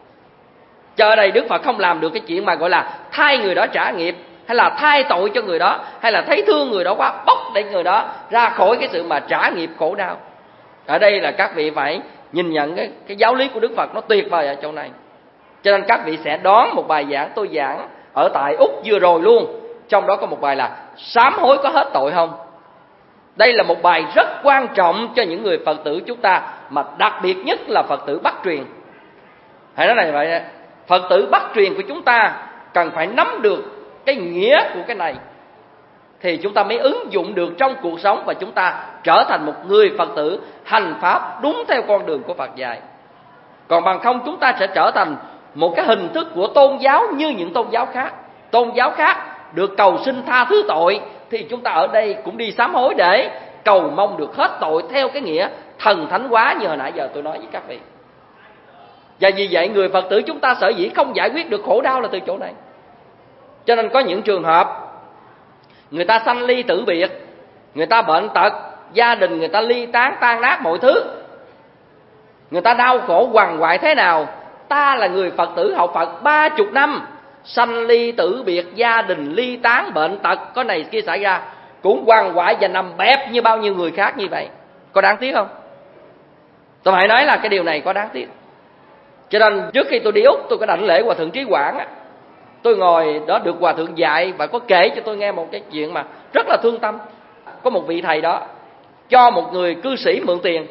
Chờ đây Đức Phật không làm được cái chuyện mà gọi là thay người đó trả nghiệp, hay là thay tội cho người đó, hay là thấy thương người đó quá bóc để người đó ra khỏi cái sự mà trả nghiệp khổ đau. Ở đây là các vị phải nhìn nhận cái, cái giáo lý của Đức Phật nó tuyệt vời ở chỗ này. Cho nên các vị sẽ đón một bài giảng tôi giảng ở tại Úc vừa rồi luôn. Trong đó có một bài là sám hối có hết tội không? Đây là một bài rất quan trọng cho những người Phật tử chúng ta, mà đặc biệt nhất là Phật tử Bắc truyền. Hãy nói này vậy, Phật tử Bắc truyền của chúng ta cần phải nắm được cái nghĩa của cái này, thì chúng ta mới ứng dụng được trong cuộc sống, và chúng ta trở thành một người Phật tử hành pháp đúng theo con đường của Phật dạy. Còn bằng không chúng ta sẽ trở thành một cái hình thức của tôn giáo như những tôn giáo khác. Tôn giáo khác được cầu xin tha thứ tội, thì chúng ta ở đây cũng đi sám hối để cầu mong được hết tội theo cái nghĩa thần thánh hóa như hồi nãy giờ tôi nói với các vị. Và vì vậy người Phật tử chúng ta sở dĩ không giải quyết được khổ đau là từ chỗ này. Cho nên có những trường hợp người ta sanh ly tử biệt, người ta bệnh tật, gia đình người ta ly tán tan nát mọi thứ, người ta đau khổ quằn quại thế nào. Ta là người Phật tử học Phật ba chục năm, sanh ly tử biệt, gia đình ly tán, bệnh tật, có này kia xảy ra, cũng quằn quại và nằm bẹp như bao nhiêu người khác như vậy. Có đáng tiếc không? Tôi phải nói là cái điều này có đáng tiếc. Cho nên trước khi tôi đi Úc, tôi có đảnh lễ Hòa Thượng Trí Quảng á, tôi ngồi đó được Hòa Thượng dạy và có kể cho tôi nghe một cái chuyện mà rất là thương tâm. Có một vị thầy đó cho một người cư sĩ mượn tiền,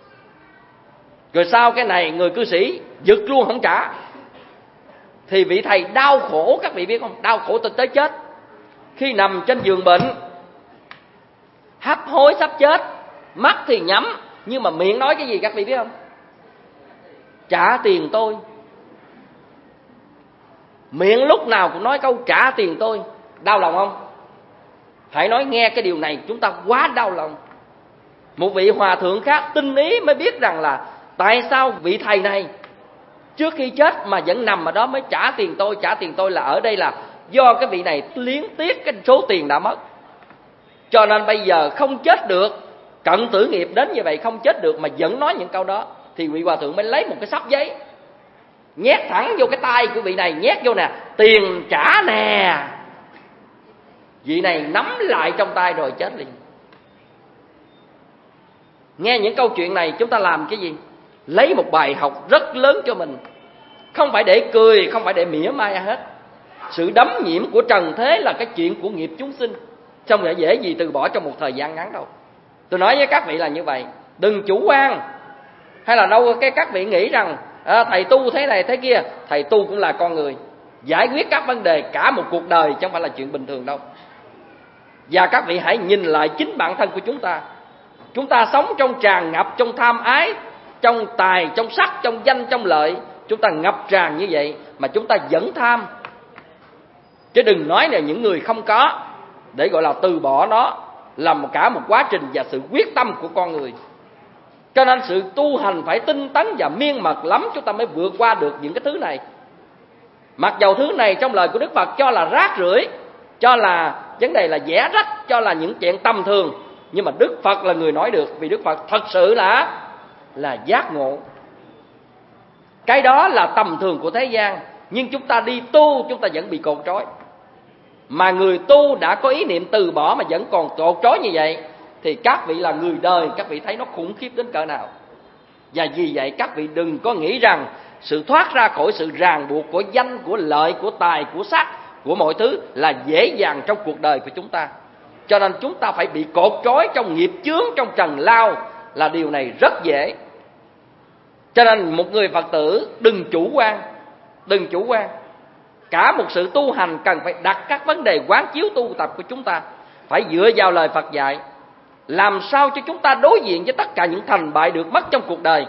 rồi sau cái này người cư sĩ giật luôn không trả, thì vị thầy đau khổ, các vị biết không? Đau khổ tới chết. Khi nằm trên giường bệnh, hấp hối sắp chết, mắt thì nhắm, nhưng mà miệng nói cái gì các vị biết không? Trả tiền tôi. Miệng lúc nào cũng nói câu trả tiền tôi. Đau lòng không? Hãy nói nghe cái điều này chúng ta quá đau lòng. Một vị hòa thượng khác tinh ý mới biết rằng là tại sao vị thầy này trước khi chết mà vẫn nằm ở đó mới trả tiền tôi. Trả tiền tôi là ở đây là do cái vị này liếng tiếc cái số tiền đã mất. Cho nên bây giờ không chết được, cận tử nghiệp đến như vậy không chết được mà vẫn nói những câu đó, thì vị hòa thượng mới lấy một cái xấp giấy nhét thẳng vô cái tay của vị này, nhét vô nè, tiền trả nè. Vị này nắm lại trong tay rồi chết liền. Nghe những câu chuyện này chúng ta làm cái gì? Lấy một bài học rất lớn cho mình. Không phải để cười, không phải để mỉa mai hết. Sự đấm nhiễm của trần thế là cái chuyện của nghiệp chúng sinh, không phải dễ gì từ bỏ trong một thời gian ngắn đâu. Tôi nói với các vị là như vậy. Đừng chủ quan. Hay là đâu cái các vị nghĩ rằng à, thầy tu thế này thế kia. Thầy tu cũng là con người, giải quyết các vấn đề cả một cuộc đời, chứ không phải là chuyện bình thường đâu. Và các vị hãy nhìn lại chính bản thân của chúng ta. Chúng ta sống trong tràn ngập, trong tham ái, trong tài, trong sắc, trong danh, trong lợi. Chúng ta ngập tràn như vậy mà chúng ta vẫn tham. Chứ đừng nói là những người không có, để gọi là từ bỏ nó là một cả một quá trình và sự quyết tâm của con người. Cho nên sự tu hành phải tinh tấn và miên mật lắm, chúng ta mới vượt qua được những cái thứ này. Mặc dầu thứ này trong lời của Đức Phật cho là rác rưởi, cho là vấn đề là vẽ rách, cho là những chuyện tầm thường, nhưng mà Đức Phật là người nói được, vì Đức Phật thật sự là là giác ngộ. Cái đó là tầm thường của thế gian, nhưng chúng ta đi tu chúng ta vẫn bị cột trói. Mà người tu đã có ý niệm từ bỏ mà vẫn còn cột trói như vậy, thì các vị là người đời, các vị thấy nó khủng khiếp đến cỡ nào. Và vì vậy các vị đừng có nghĩ rằng sự thoát ra khỏi sự ràng buộc của danh, của lợi, của tài, của sắc, của mọi thứ là dễ dàng trong cuộc đời của chúng ta. Cho nên chúng ta phải bị cột trói trong nghiệp chướng, trong trần lao, là điều này rất dễ. Cho nên một người Phật tử đừng chủ quan, đừng chủ quan. Cả một sự tu hành cần phải đặt các vấn đề quán chiếu tu tập của chúng ta phải dựa vào lời Phật dạy, làm sao cho chúng ta đối diện với tất cả những thành bại được mất trong cuộc đời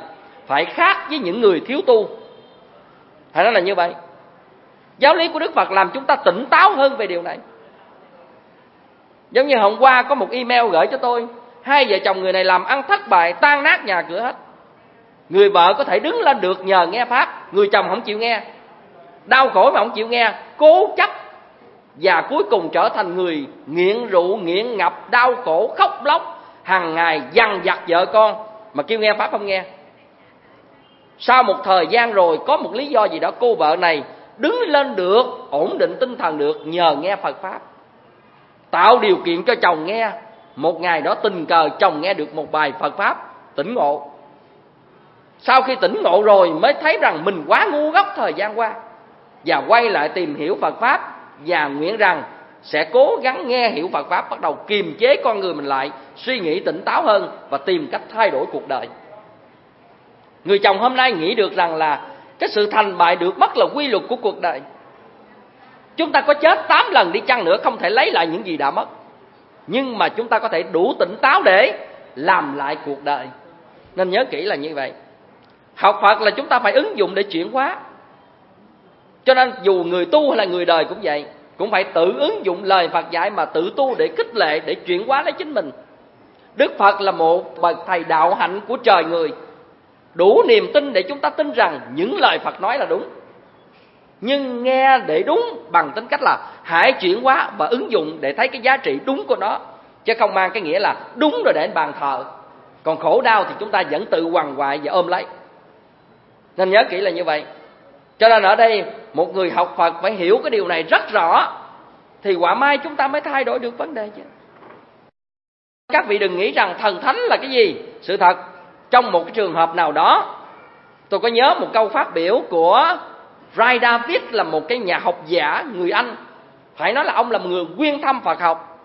phải khác với những người thiếu tu. Phải nói là như vậy. Giáo lý của Đức Phật làm chúng ta tỉnh táo hơn về điều này. Giống như hôm qua có một email gửi cho tôi, hai vợ chồng người này làm ăn thất bại, tan nát nhà cửa hết. Người vợ có thể đứng lên được nhờ nghe Pháp, người chồng không chịu nghe, đau khổ mà không chịu nghe, cố chấp, và cuối cùng trở thành người nghiện rượu, nghiện ngập, đau khổ, khóc lóc, hàng ngày dằn vặt vợ con, mà kêu nghe Pháp không nghe. Sau một thời gian rồi, có một lý do gì đó, cô vợ này đứng lên được, ổn định tinh thần được nhờ nghe Phật Pháp, tạo điều kiện cho chồng nghe. Một ngày đó tình cờ chồng nghe được một bài Phật Pháp, tỉnh ngộ. Sau khi tỉnh ngộ rồi mới thấy rằng mình quá ngu ngốc thời gian qua, và quay lại tìm hiểu Phật Pháp, và nguyện rằng sẽ cố gắng nghe hiểu Phật Pháp, bắt đầu kiềm chế con người mình lại, suy nghĩ tỉnh táo hơn và tìm cách thay đổi cuộc đời. Người chồng hôm nay nghĩ được rằng là cái sự thành bại được mất là quy luật của cuộc đời. Chúng ta có chết tám lần đi chăng nữa không thể lấy lại những gì đã mất, nhưng mà chúng ta có thể đủ tỉnh táo để làm lại cuộc đời. Nên nhớ kỹ là như vậy. Học Phật là chúng ta phải ứng dụng để chuyển hóa. Cho nên dù người tu hay là người đời cũng vậy, cũng phải tự ứng dụng lời Phật dạy mà tự tu để khích lệ, để chuyển hóa lấy chính mình. Đức Phật là một bậc thầy đạo hạnh của trời người, đủ niềm tin để chúng ta tin rằng những lời Phật nói là đúng. Nhưng nghe để đúng bằng tính cách là hãy chuyển hóa và ứng dụng để thấy cái giá trị đúng của nó, chứ không mang cái nghĩa là đúng rồi để lên bàn thờ, còn khổ đau thì chúng ta vẫn tự quằn quại và ôm lấy. Nên nhớ kỹ là như vậy. Cho nên ở đây một người học Phật phải hiểu cái điều này rất rõ, thì quả mai chúng ta mới thay đổi được vấn đề chứ. Các vị đừng nghĩ rằng thần thánh là cái gì. Sự thật, trong một cái trường hợp nào đó, tôi có nhớ một câu phát biểu của Ray David, là một cái nhà học giả người Anh. Phải nói là ông là một người quyên thâm Phật học.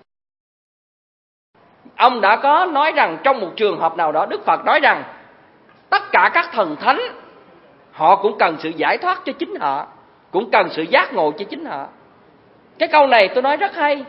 Ông đã có nói rằng trong một trường hợp nào đó, Đức Phật nói rằng tất cả các thần thánh họ cũng cần sự giải thoát cho chính họ, cũng cần sự giác ngộ cho chính họ. Cái câu này tôi nói rất hay,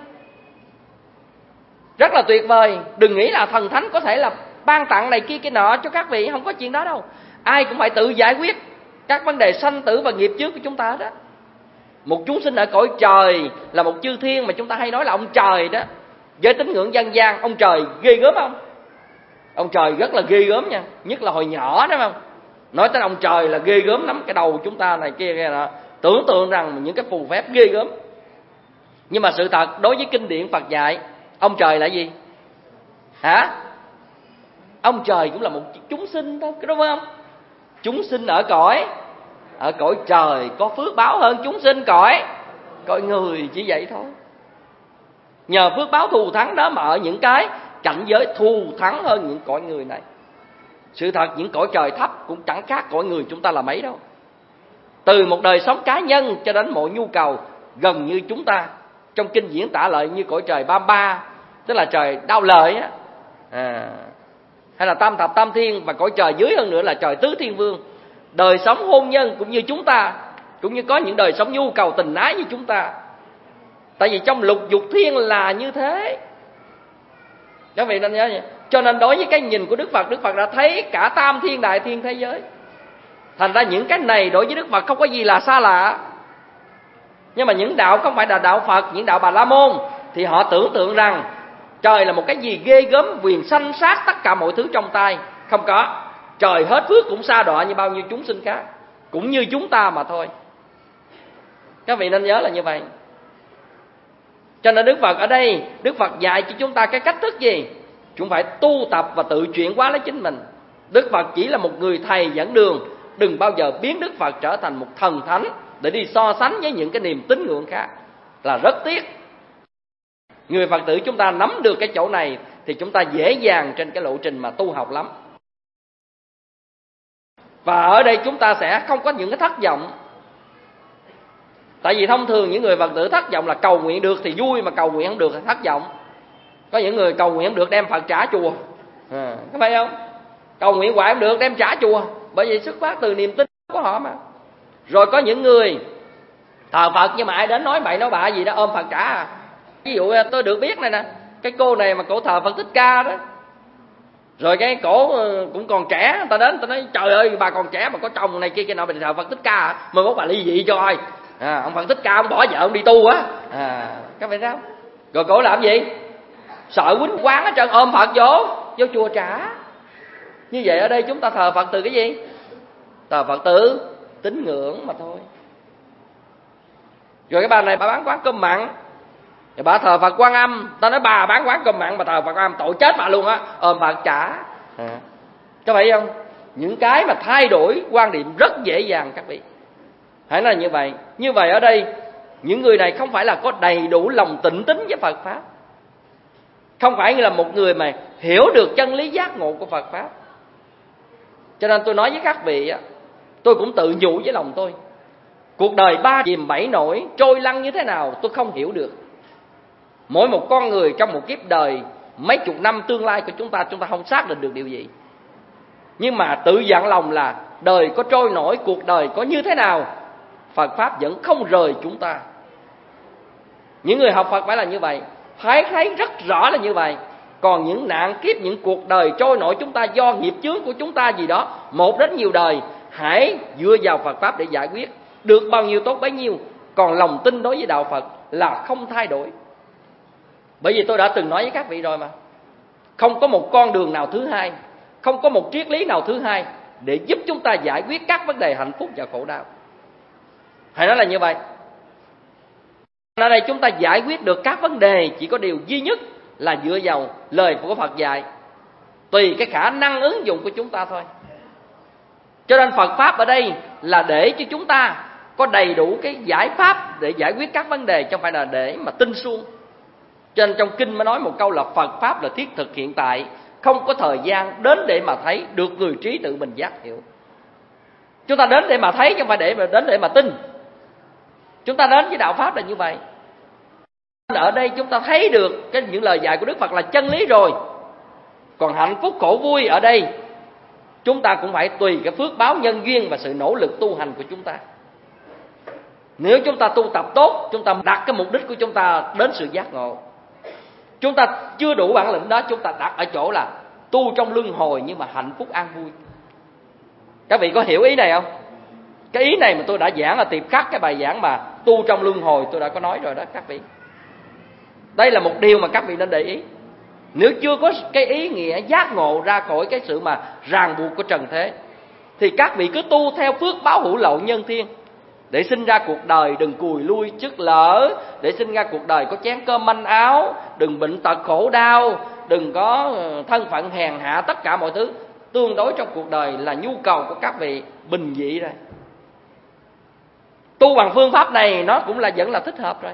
rất là tuyệt vời. Đừng nghĩ là thần thánh có thể là ban tặng này kia cái nọ cho các vị, không có chuyện đó đâu. Ai cũng phải tự giải quyết các vấn đề sanh tử và nghiệp chướng của chúng ta đó. Một chúng sinh ở cõi trời là một chư thiên mà chúng ta hay nói là ông trời đó. Với tín ngưỡng dân gian, ông trời ghê gớm không? Ông trời rất là ghê gớm nha, nhất là hồi nhỏ đó không? Nói tới ông trời là ghê gớm lắm, cái đầu chúng ta này kia kia nọ, tưởng tượng rằng những cái phù phép ghê gớm. Nhưng mà sự thật đối với kinh điển Phật dạy, ông trời là gì? Hả? Ông trời cũng là một chúng sinh thôi, đúng không? Chúng sinh ở cõi ở cõi trời có phước báo hơn chúng sinh cõi cõi người, chỉ vậy thôi. Nhờ phước báo thù thắng đó mà ở những cái cảnh giới thù thắng hơn những cõi người này. Sự thật những cõi trời thấp cũng chẳng khác cõi người chúng ta là mấy đâu. Từ một đời sống cá nhân cho đến mọi nhu cầu gần như chúng ta. Trong kinh diễn tả lại như cõi trời Ba Ba, tức là trời đau lợi á, à, hay là tam thập tam thiên, và cõi trời dưới hơn nữa là trời tứ thiên vương. Đời sống hôn nhân cũng như chúng ta, cũng như có những đời sống nhu cầu tình ái như chúng ta. Tại vì trong lục dục thiên là như thế. Các vị nên nhớ vậy. Cho nên đối với cái nhìn của Đức Phật, Đức Phật đã thấy cả tam thiên đại thiên thế giới. Thành ra những cái này đối với Đức Phật không có gì là xa lạ. Nhưng mà những đạo không phải là đạo Phật, những đạo Bà La Môn, thì họ tưởng tượng rằng trời là một cái gì ghê gớm, quyền sanh sát tất cả mọi thứ trong tay. Không có. Trời hết phước cũng sa đọa như bao nhiêu chúng sinh khác, cũng như chúng ta mà thôi. Các vị nên nhớ là như vậy. Cho nên Đức Phật ở đây, Đức Phật dạy cho chúng ta cái cách thức gì? Chúng phải tu tập và tự chuyển hóa lấy chính mình. Đức Phật chỉ là một người thầy dẫn đường. Đừng bao giờ biến Đức Phật trở thành một thần thánh để đi so sánh với những cái niềm tín ngưỡng khác, là rất tiếc. Người Phật tử chúng ta nắm được cái chỗ này thì chúng ta dễ dàng trên cái lộ trình mà tu học lắm. Và ở đây chúng ta sẽ không có những cái thất vọng. Tại vì thông thường những người Phật tử thất vọng là cầu nguyện được thì vui, mà cầu nguyện không được thì thất vọng. Có những người cầu nguyện không được đem Phật trả chùa, à, có phải không? Cầu nguyện hoài không được đem trả chùa, bởi vì xuất phát từ niềm tin của họ mà. Rồi có những người thờ Phật nhưng mà ai đến nói bậy nói bạ gì đó ôm Phật trả à. Ví dụ tôi được biết này nè, cái cô này mà cổ thờ Phật Thích Ca đó, Rồi cái cổ cũng còn trẻ, người ta đến, người ta nói trời ơi bà còn trẻ mà có chồng này kia kia nọ, bình thờ Phật Thích Ca hả? Mới mốt bà ly dị cho ai. À, ông Phật Thích Ca ông bỏ vợ ông đi tu á. À, các bạn sao? Rồi cổ làm gì? Sợ quýnh quán hết trơn, ôm Phật vô, vô chùa trả. Như vậy ở đây chúng ta thờ Phật từ cái gì? Thờ Phật từ tín ngưỡng mà thôi. Rồi cái bà này bà bán quán cơm mặn, rồi bà thờ Phật Quan Âm, ta nói bà bán quán cơm mặn bà thờ Phật Quan Âm, tội chết bà luôn á, ôm Phật trả. À, các vị không? Những cái mà thay đổi quan điểm rất dễ dàng các vị. Hãy là như vậy. Như vậy ở đây những người này không phải là có đầy đủ lòng tịnh tín với Phật pháp, không phải là một người mà hiểu được chân lý giác ngộ của Phật pháp. Cho nên tôi nói với các vị á, tôi cũng tự nhủ với lòng tôi, cuộc đời ba chìm bảy nổi, trôi lăn như thế nào tôi không hiểu được. Mỗi một con người trong một kiếp đời mấy chục năm tương lai của chúng ta, chúng ta không xác định được điều gì. Nhưng mà tự dặn lòng là đời có trôi nổi, cuộc đời có như thế nào, Phật pháp vẫn không rời chúng ta. Những người học Phật phải là như vậy, phải thấy rất rõ là như vậy. Còn những nạn kiếp, những cuộc đời trôi nổi chúng ta do nghiệp chướng của chúng ta gì đó, một đến nhiều đời, hãy dựa vào Phật pháp để giải quyết. Được bao nhiêu tốt bấy nhiêu. Còn lòng tin đối với đạo Phật là không thay đổi. Bởi vì tôi đã từng nói với các vị rồi mà, không có một con đường nào thứ hai, không có một triết lý nào thứ hai để giúp chúng ta giải quyết các vấn đề hạnh phúc và khổ đau. Hãy nói là như vậy. Ở đây chúng ta giải quyết được các vấn đề chỉ có điều duy nhất là dựa vào lời của Phật dạy, tùy cái khả năng ứng dụng của chúng ta thôi. Cho nên Phật pháp ở đây là để cho chúng ta có đầy đủ cái giải pháp để giải quyết các vấn đề, chứ không phải là để mà tin suông. Cho nên trong kinh mới nói một câu là Phật pháp là thiết thực hiện tại, không có thời gian đến để mà thấy, được người trí tự mình giác hiểu. Chúng ta đến để mà thấy chứ không phải để mà đến để mà tin. Chúng ta đến với đạo pháp là như vậy. Ở đây chúng ta thấy được cái những lời dạy của Đức Phật là chân lý rồi. Còn hạnh phúc khổ vui ở đây chúng ta cũng phải tùy cái phước báo nhân duyên và sự nỗ lực tu hành của chúng ta. Nếu chúng ta tu tập tốt, chúng ta đặt cái mục đích của chúng ta đến sự giác ngộ. Chúng ta chưa đủ bản lĩnh đó, chúng ta đặt ở chỗ là tu trong luân hồi nhưng mà hạnh phúc an vui. Các vị có hiểu ý này không? Cái ý này mà tôi đã giảng ở tiệp khắc, cái bài giảng mà tu trong luân hồi tôi đã có nói rồi đó các vị. Đây là một điều mà các vị nên để ý. Nếu chưa có cái ý nghĩa giác ngộ ra khỏi cái sự mà ràng buộc của trần thế, thì các vị cứ tu theo phước báo hữu lậu nhân thiên, để sinh ra cuộc đời đừng cùi lui chức lỡ, để sinh ra cuộc đời có chén cơm manh áo, đừng bệnh tật khổ đau, đừng có thân phận hèn hạ, tất cả mọi thứ tương đối trong cuộc đời là nhu cầu của các vị bình dị rồi. Tu bằng phương pháp này nó cũng là vẫn là thích hợp rồi.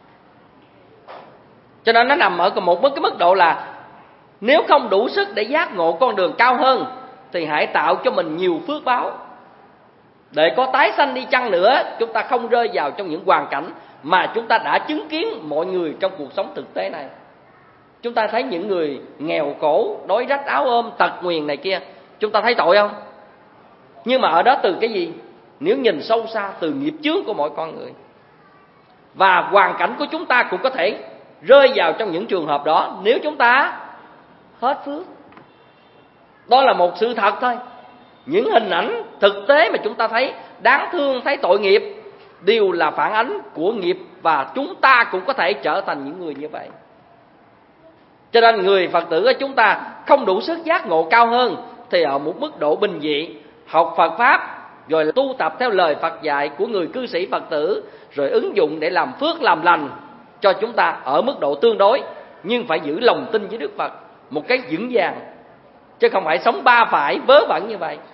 Cho nên nó nằm ở một cái mức độ là nếu không đủ sức để giác ngộ con đường cao hơn thì hãy tạo cho mình nhiều phước báo, để có tái sanh đi chăng nữa chúng ta không rơi vào trong những hoàn cảnh mà chúng ta đã chứng kiến mọi người trong cuộc sống thực tế này. Chúng ta thấy những người nghèo khổ, đói rách áo ôm, tật nguyền này kia, chúng ta thấy tội không? Nhưng mà ở đó từ cái gì? Nếu nhìn sâu xa, từ nghiệp chướng của mỗi con người. Và hoàn cảnh của chúng ta cũng có thể rơi vào trong những trường hợp đó nếu chúng ta hết phước. Đó là một sự thật thôi. Những hình ảnh thực tế mà chúng ta thấy đáng thương, thấy tội nghiệp, đều là phản ánh của nghiệp, và chúng ta cũng có thể trở thành những người như vậy. Cho nên người Phật tử của chúng ta không đủ sức giác ngộ cao hơn thì ở một mức độ bình dị, học Phật Pháp, rồi tu tập theo lời Phật dạy của người cư sĩ Phật tử, rồi ứng dụng để làm phước làm lành cho chúng ta ở mức độ tương đối, nhưng phải giữ lòng tin với Đức Phật một cái vững vàng, chứ không phải sống ba phải vớ vẩn như vậy.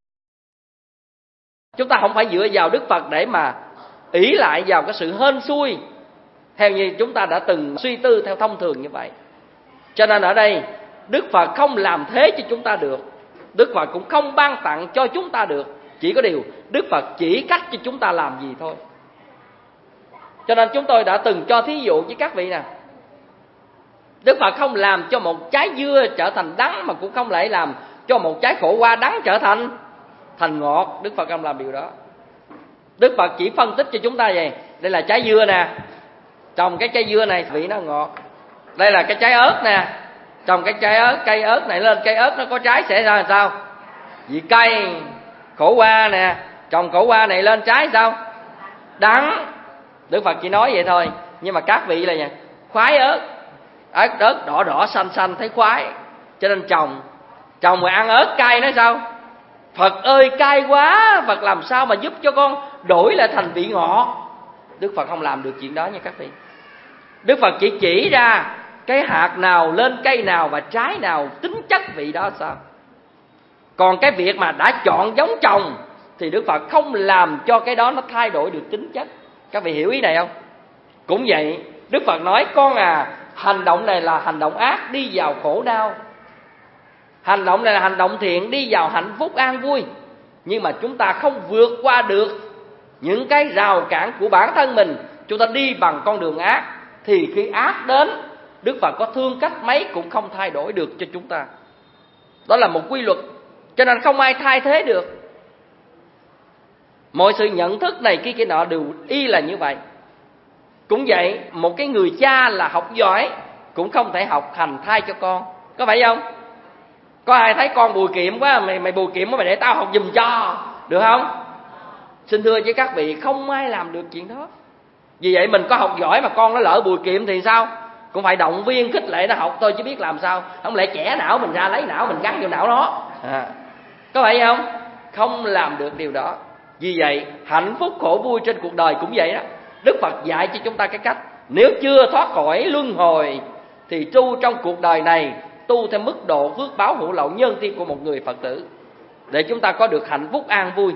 Chúng ta không phải dựa vào Đức Phật để mà ỷ lại vào cái sự hên xui theo như chúng ta đã từng suy tư theo thông thường như vậy. Cho nên ở đây Đức Phật không làm thế cho chúng ta được, Đức Phật cũng không ban tặng cho chúng ta được. Chỉ có điều Đức Phật chỉ cách cho chúng ta làm gì thôi. Cho nên chúng tôi đã từng cho thí dụ với các vị nè, Đức Phật không làm cho một trái dưa trở thành đắng, mà cũng không lại làm cho một trái khổ qua đắng trở thành thành ngọt. Đức Phật không làm điều đó. Đức Phật chỉ phân tích cho chúng ta vậy: đây là trái dưa nè, trồng cái trái dưa này vị nó ngọt. Đây là cái trái ớt nè, Trồng cái trái ớt, cây ớt này lên cây ớt nó có trái sẽ ra làm sao? Vị cay. Khổ qua nè, trồng khổ qua này lên trái sao? Đắng. Đức Phật chỉ nói vậy thôi. Nhưng mà các vị là gì? Khoái ớt, ớt ớt đỏ đỏ xanh xanh thấy khoái, cho nên trồng. Trồng mà ăn ớt cay nói sao? Phật ơi cay quá, Phật làm sao mà giúp cho con đổi lại thành vị ngọt? Đức Phật không làm được chuyện đó nha các vị. Đức Phật chỉ chỉ ra cái hạt nào lên cây nào và trái nào tính chất vị đó sao. Còn cái việc mà đã chọn giống trồng thì Đức Phật không làm cho cái đó nó thay đổi được tính chất. Các vị hiểu ý này không? Cũng vậy, Đức Phật nói con à, hành động này là hành động ác, đi vào khổ đau. Hành động này là hành động thiện, đi vào hạnh phúc an vui. Nhưng mà chúng ta không vượt qua được những cái rào cản của bản thân mình, chúng ta đi bằng con đường ác, thì khi ác đến, Đức Phật có thương cách mấy cũng không thay đổi được cho chúng ta. Đó là một quy luật, cho nên không ai thay thế được. Mọi sự nhận thức này kia kia nọ đều y là như vậy. Cũng vậy, một cái người cha là học giỏi cũng không thể học hành thay cho con. Có phải không? Có ai thấy con bùi kiệm quá, mày mày bùi kiệm quá, mày để tao học giùm cho, được không? Xin thưa với các vị, không ai làm được chuyện đó. Vì vậy mình có học giỏi mà con nó lỡ bùi kiệm thì sao? Cũng phải động viên khích lệ nó học thôi chứ biết làm sao. Không lẽ chẻ não mình ra, lấy não mình gắn vào não nó à. Có phải không? Không làm được điều đó. Vì vậy hạnh phúc khổ vui trên cuộc đời cũng vậy đó. Đức Phật dạy cho chúng ta cái cách, nếu chưa thoát khỏi luân hồi thì tu trong cuộc đời này, tu theo mức độ phước báo hữu lậu nhân thiên của một người Phật tử, để chúng ta có được hạnh phúc an vui.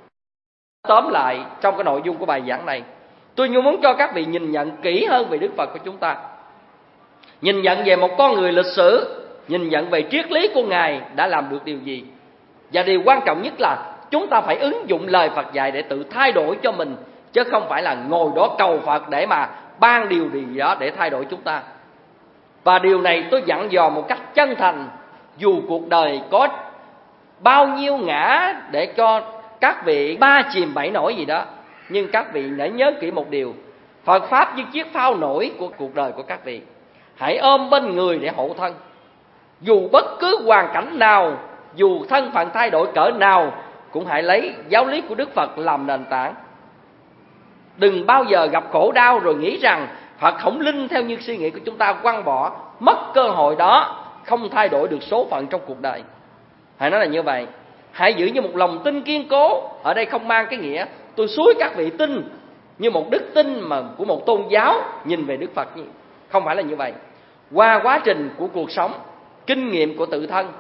Tóm lại trong cái nội dung của bài giảng này, tôi muốn cho các vị nhìn nhận kỹ hơn về Đức Phật của chúng ta, nhìn nhận về một con người lịch sử, nhìn nhận về triết lý của Ngài đã làm được điều gì. Và điều quan trọng nhất là chúng ta phải ứng dụng lời Phật dạy để tự thay đổi cho mình, chứ không phải là ngồi đó cầu Phật để mà ban điều gì đó để thay đổi chúng ta. Và điều này tôi dặn dò một cách chân thành, dù cuộc đời có bao nhiêu ngã để cho các vị ba chìm bảy nổi gì đó, nhưng các vị hãy nhớ kỹ một điều: Phật Pháp như chiếc phao nổi của cuộc đời của các vị. Hãy ôm bên người để hộ thân. Dù bất cứ hoàn cảnh nào, dù thân phận thay đổi cỡ nào, cũng hãy lấy giáo lý của Đức Phật làm nền tảng. Đừng bao giờ gặp khổ đau rồi nghĩ rằng Phật không linh theo như suy nghĩ của chúng ta, quăng bỏ, mất cơ hội đó, không thay đổi được số phận trong cuộc đời. Hãy nói là như vậy. Hãy giữ như một lòng tin kiên cố. Ở đây không mang cái nghĩa tôi xúi các vị tin như một đức tin mà của một tôn giáo nhìn về Đức Phật. Không phải là như vậy. Qua quá trình của cuộc sống, kinh nghiệm của tự thân,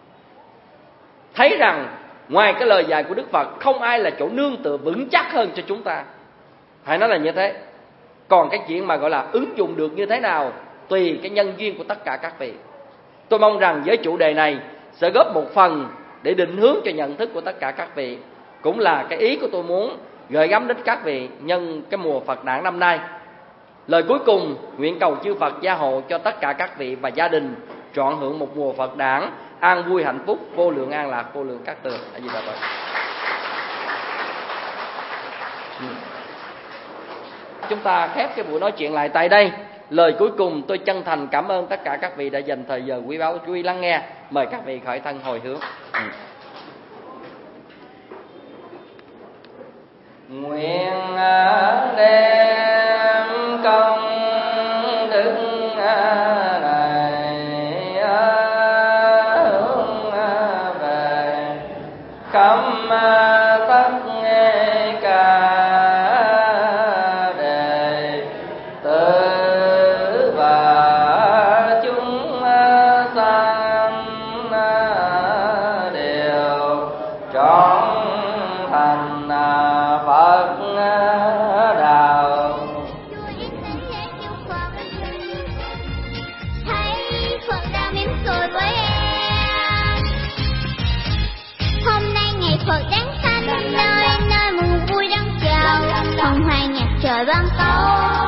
thấy rằng ngoài cái lời dạy của Đức Phật, không ai là chỗ nương tựa vững chắc hơn cho chúng ta. Hãy nói là như thế. Còn cái chuyện mà gọi là ứng dụng được như thế nào, tùy cái nhân duyên của tất cả các vị. Tôi mong rằng với chủ đề này sẽ góp một phần để định hướng cho nhận thức của tất cả các vị. Cũng là cái ý của tôi muốn gửi gắm đến các vị nhân cái mùa Phật đản năm nay. Lời cuối cùng, nguyện cầu chư Phật gia hộ cho tất cả các vị và gia đình trọn hưởng một mùa Phật đản an vui hạnh phúc, vô lượng an lạc, vô lượng các tường. A Di Đà Phật. Chúng ta khép cái buổi nói chuyện lại tại đây. Lời cuối cùng tôi chân thành cảm ơn tất cả các vị đã dành thời giờ quý báu chú ý lắng nghe. Mời các vị khởi thân hồi hướng. Ừ. Nguyện đem công đức này hướng về khắp tất cả đệ tử và chúng sanh đều trọn thành Phật đạo. Thấy Phật đang mỉm cười với em. Hôm nay ngày Phật đản sanh, nơi nơi mừng vui đón chào, hồng hoang nhạc trời ban tấu.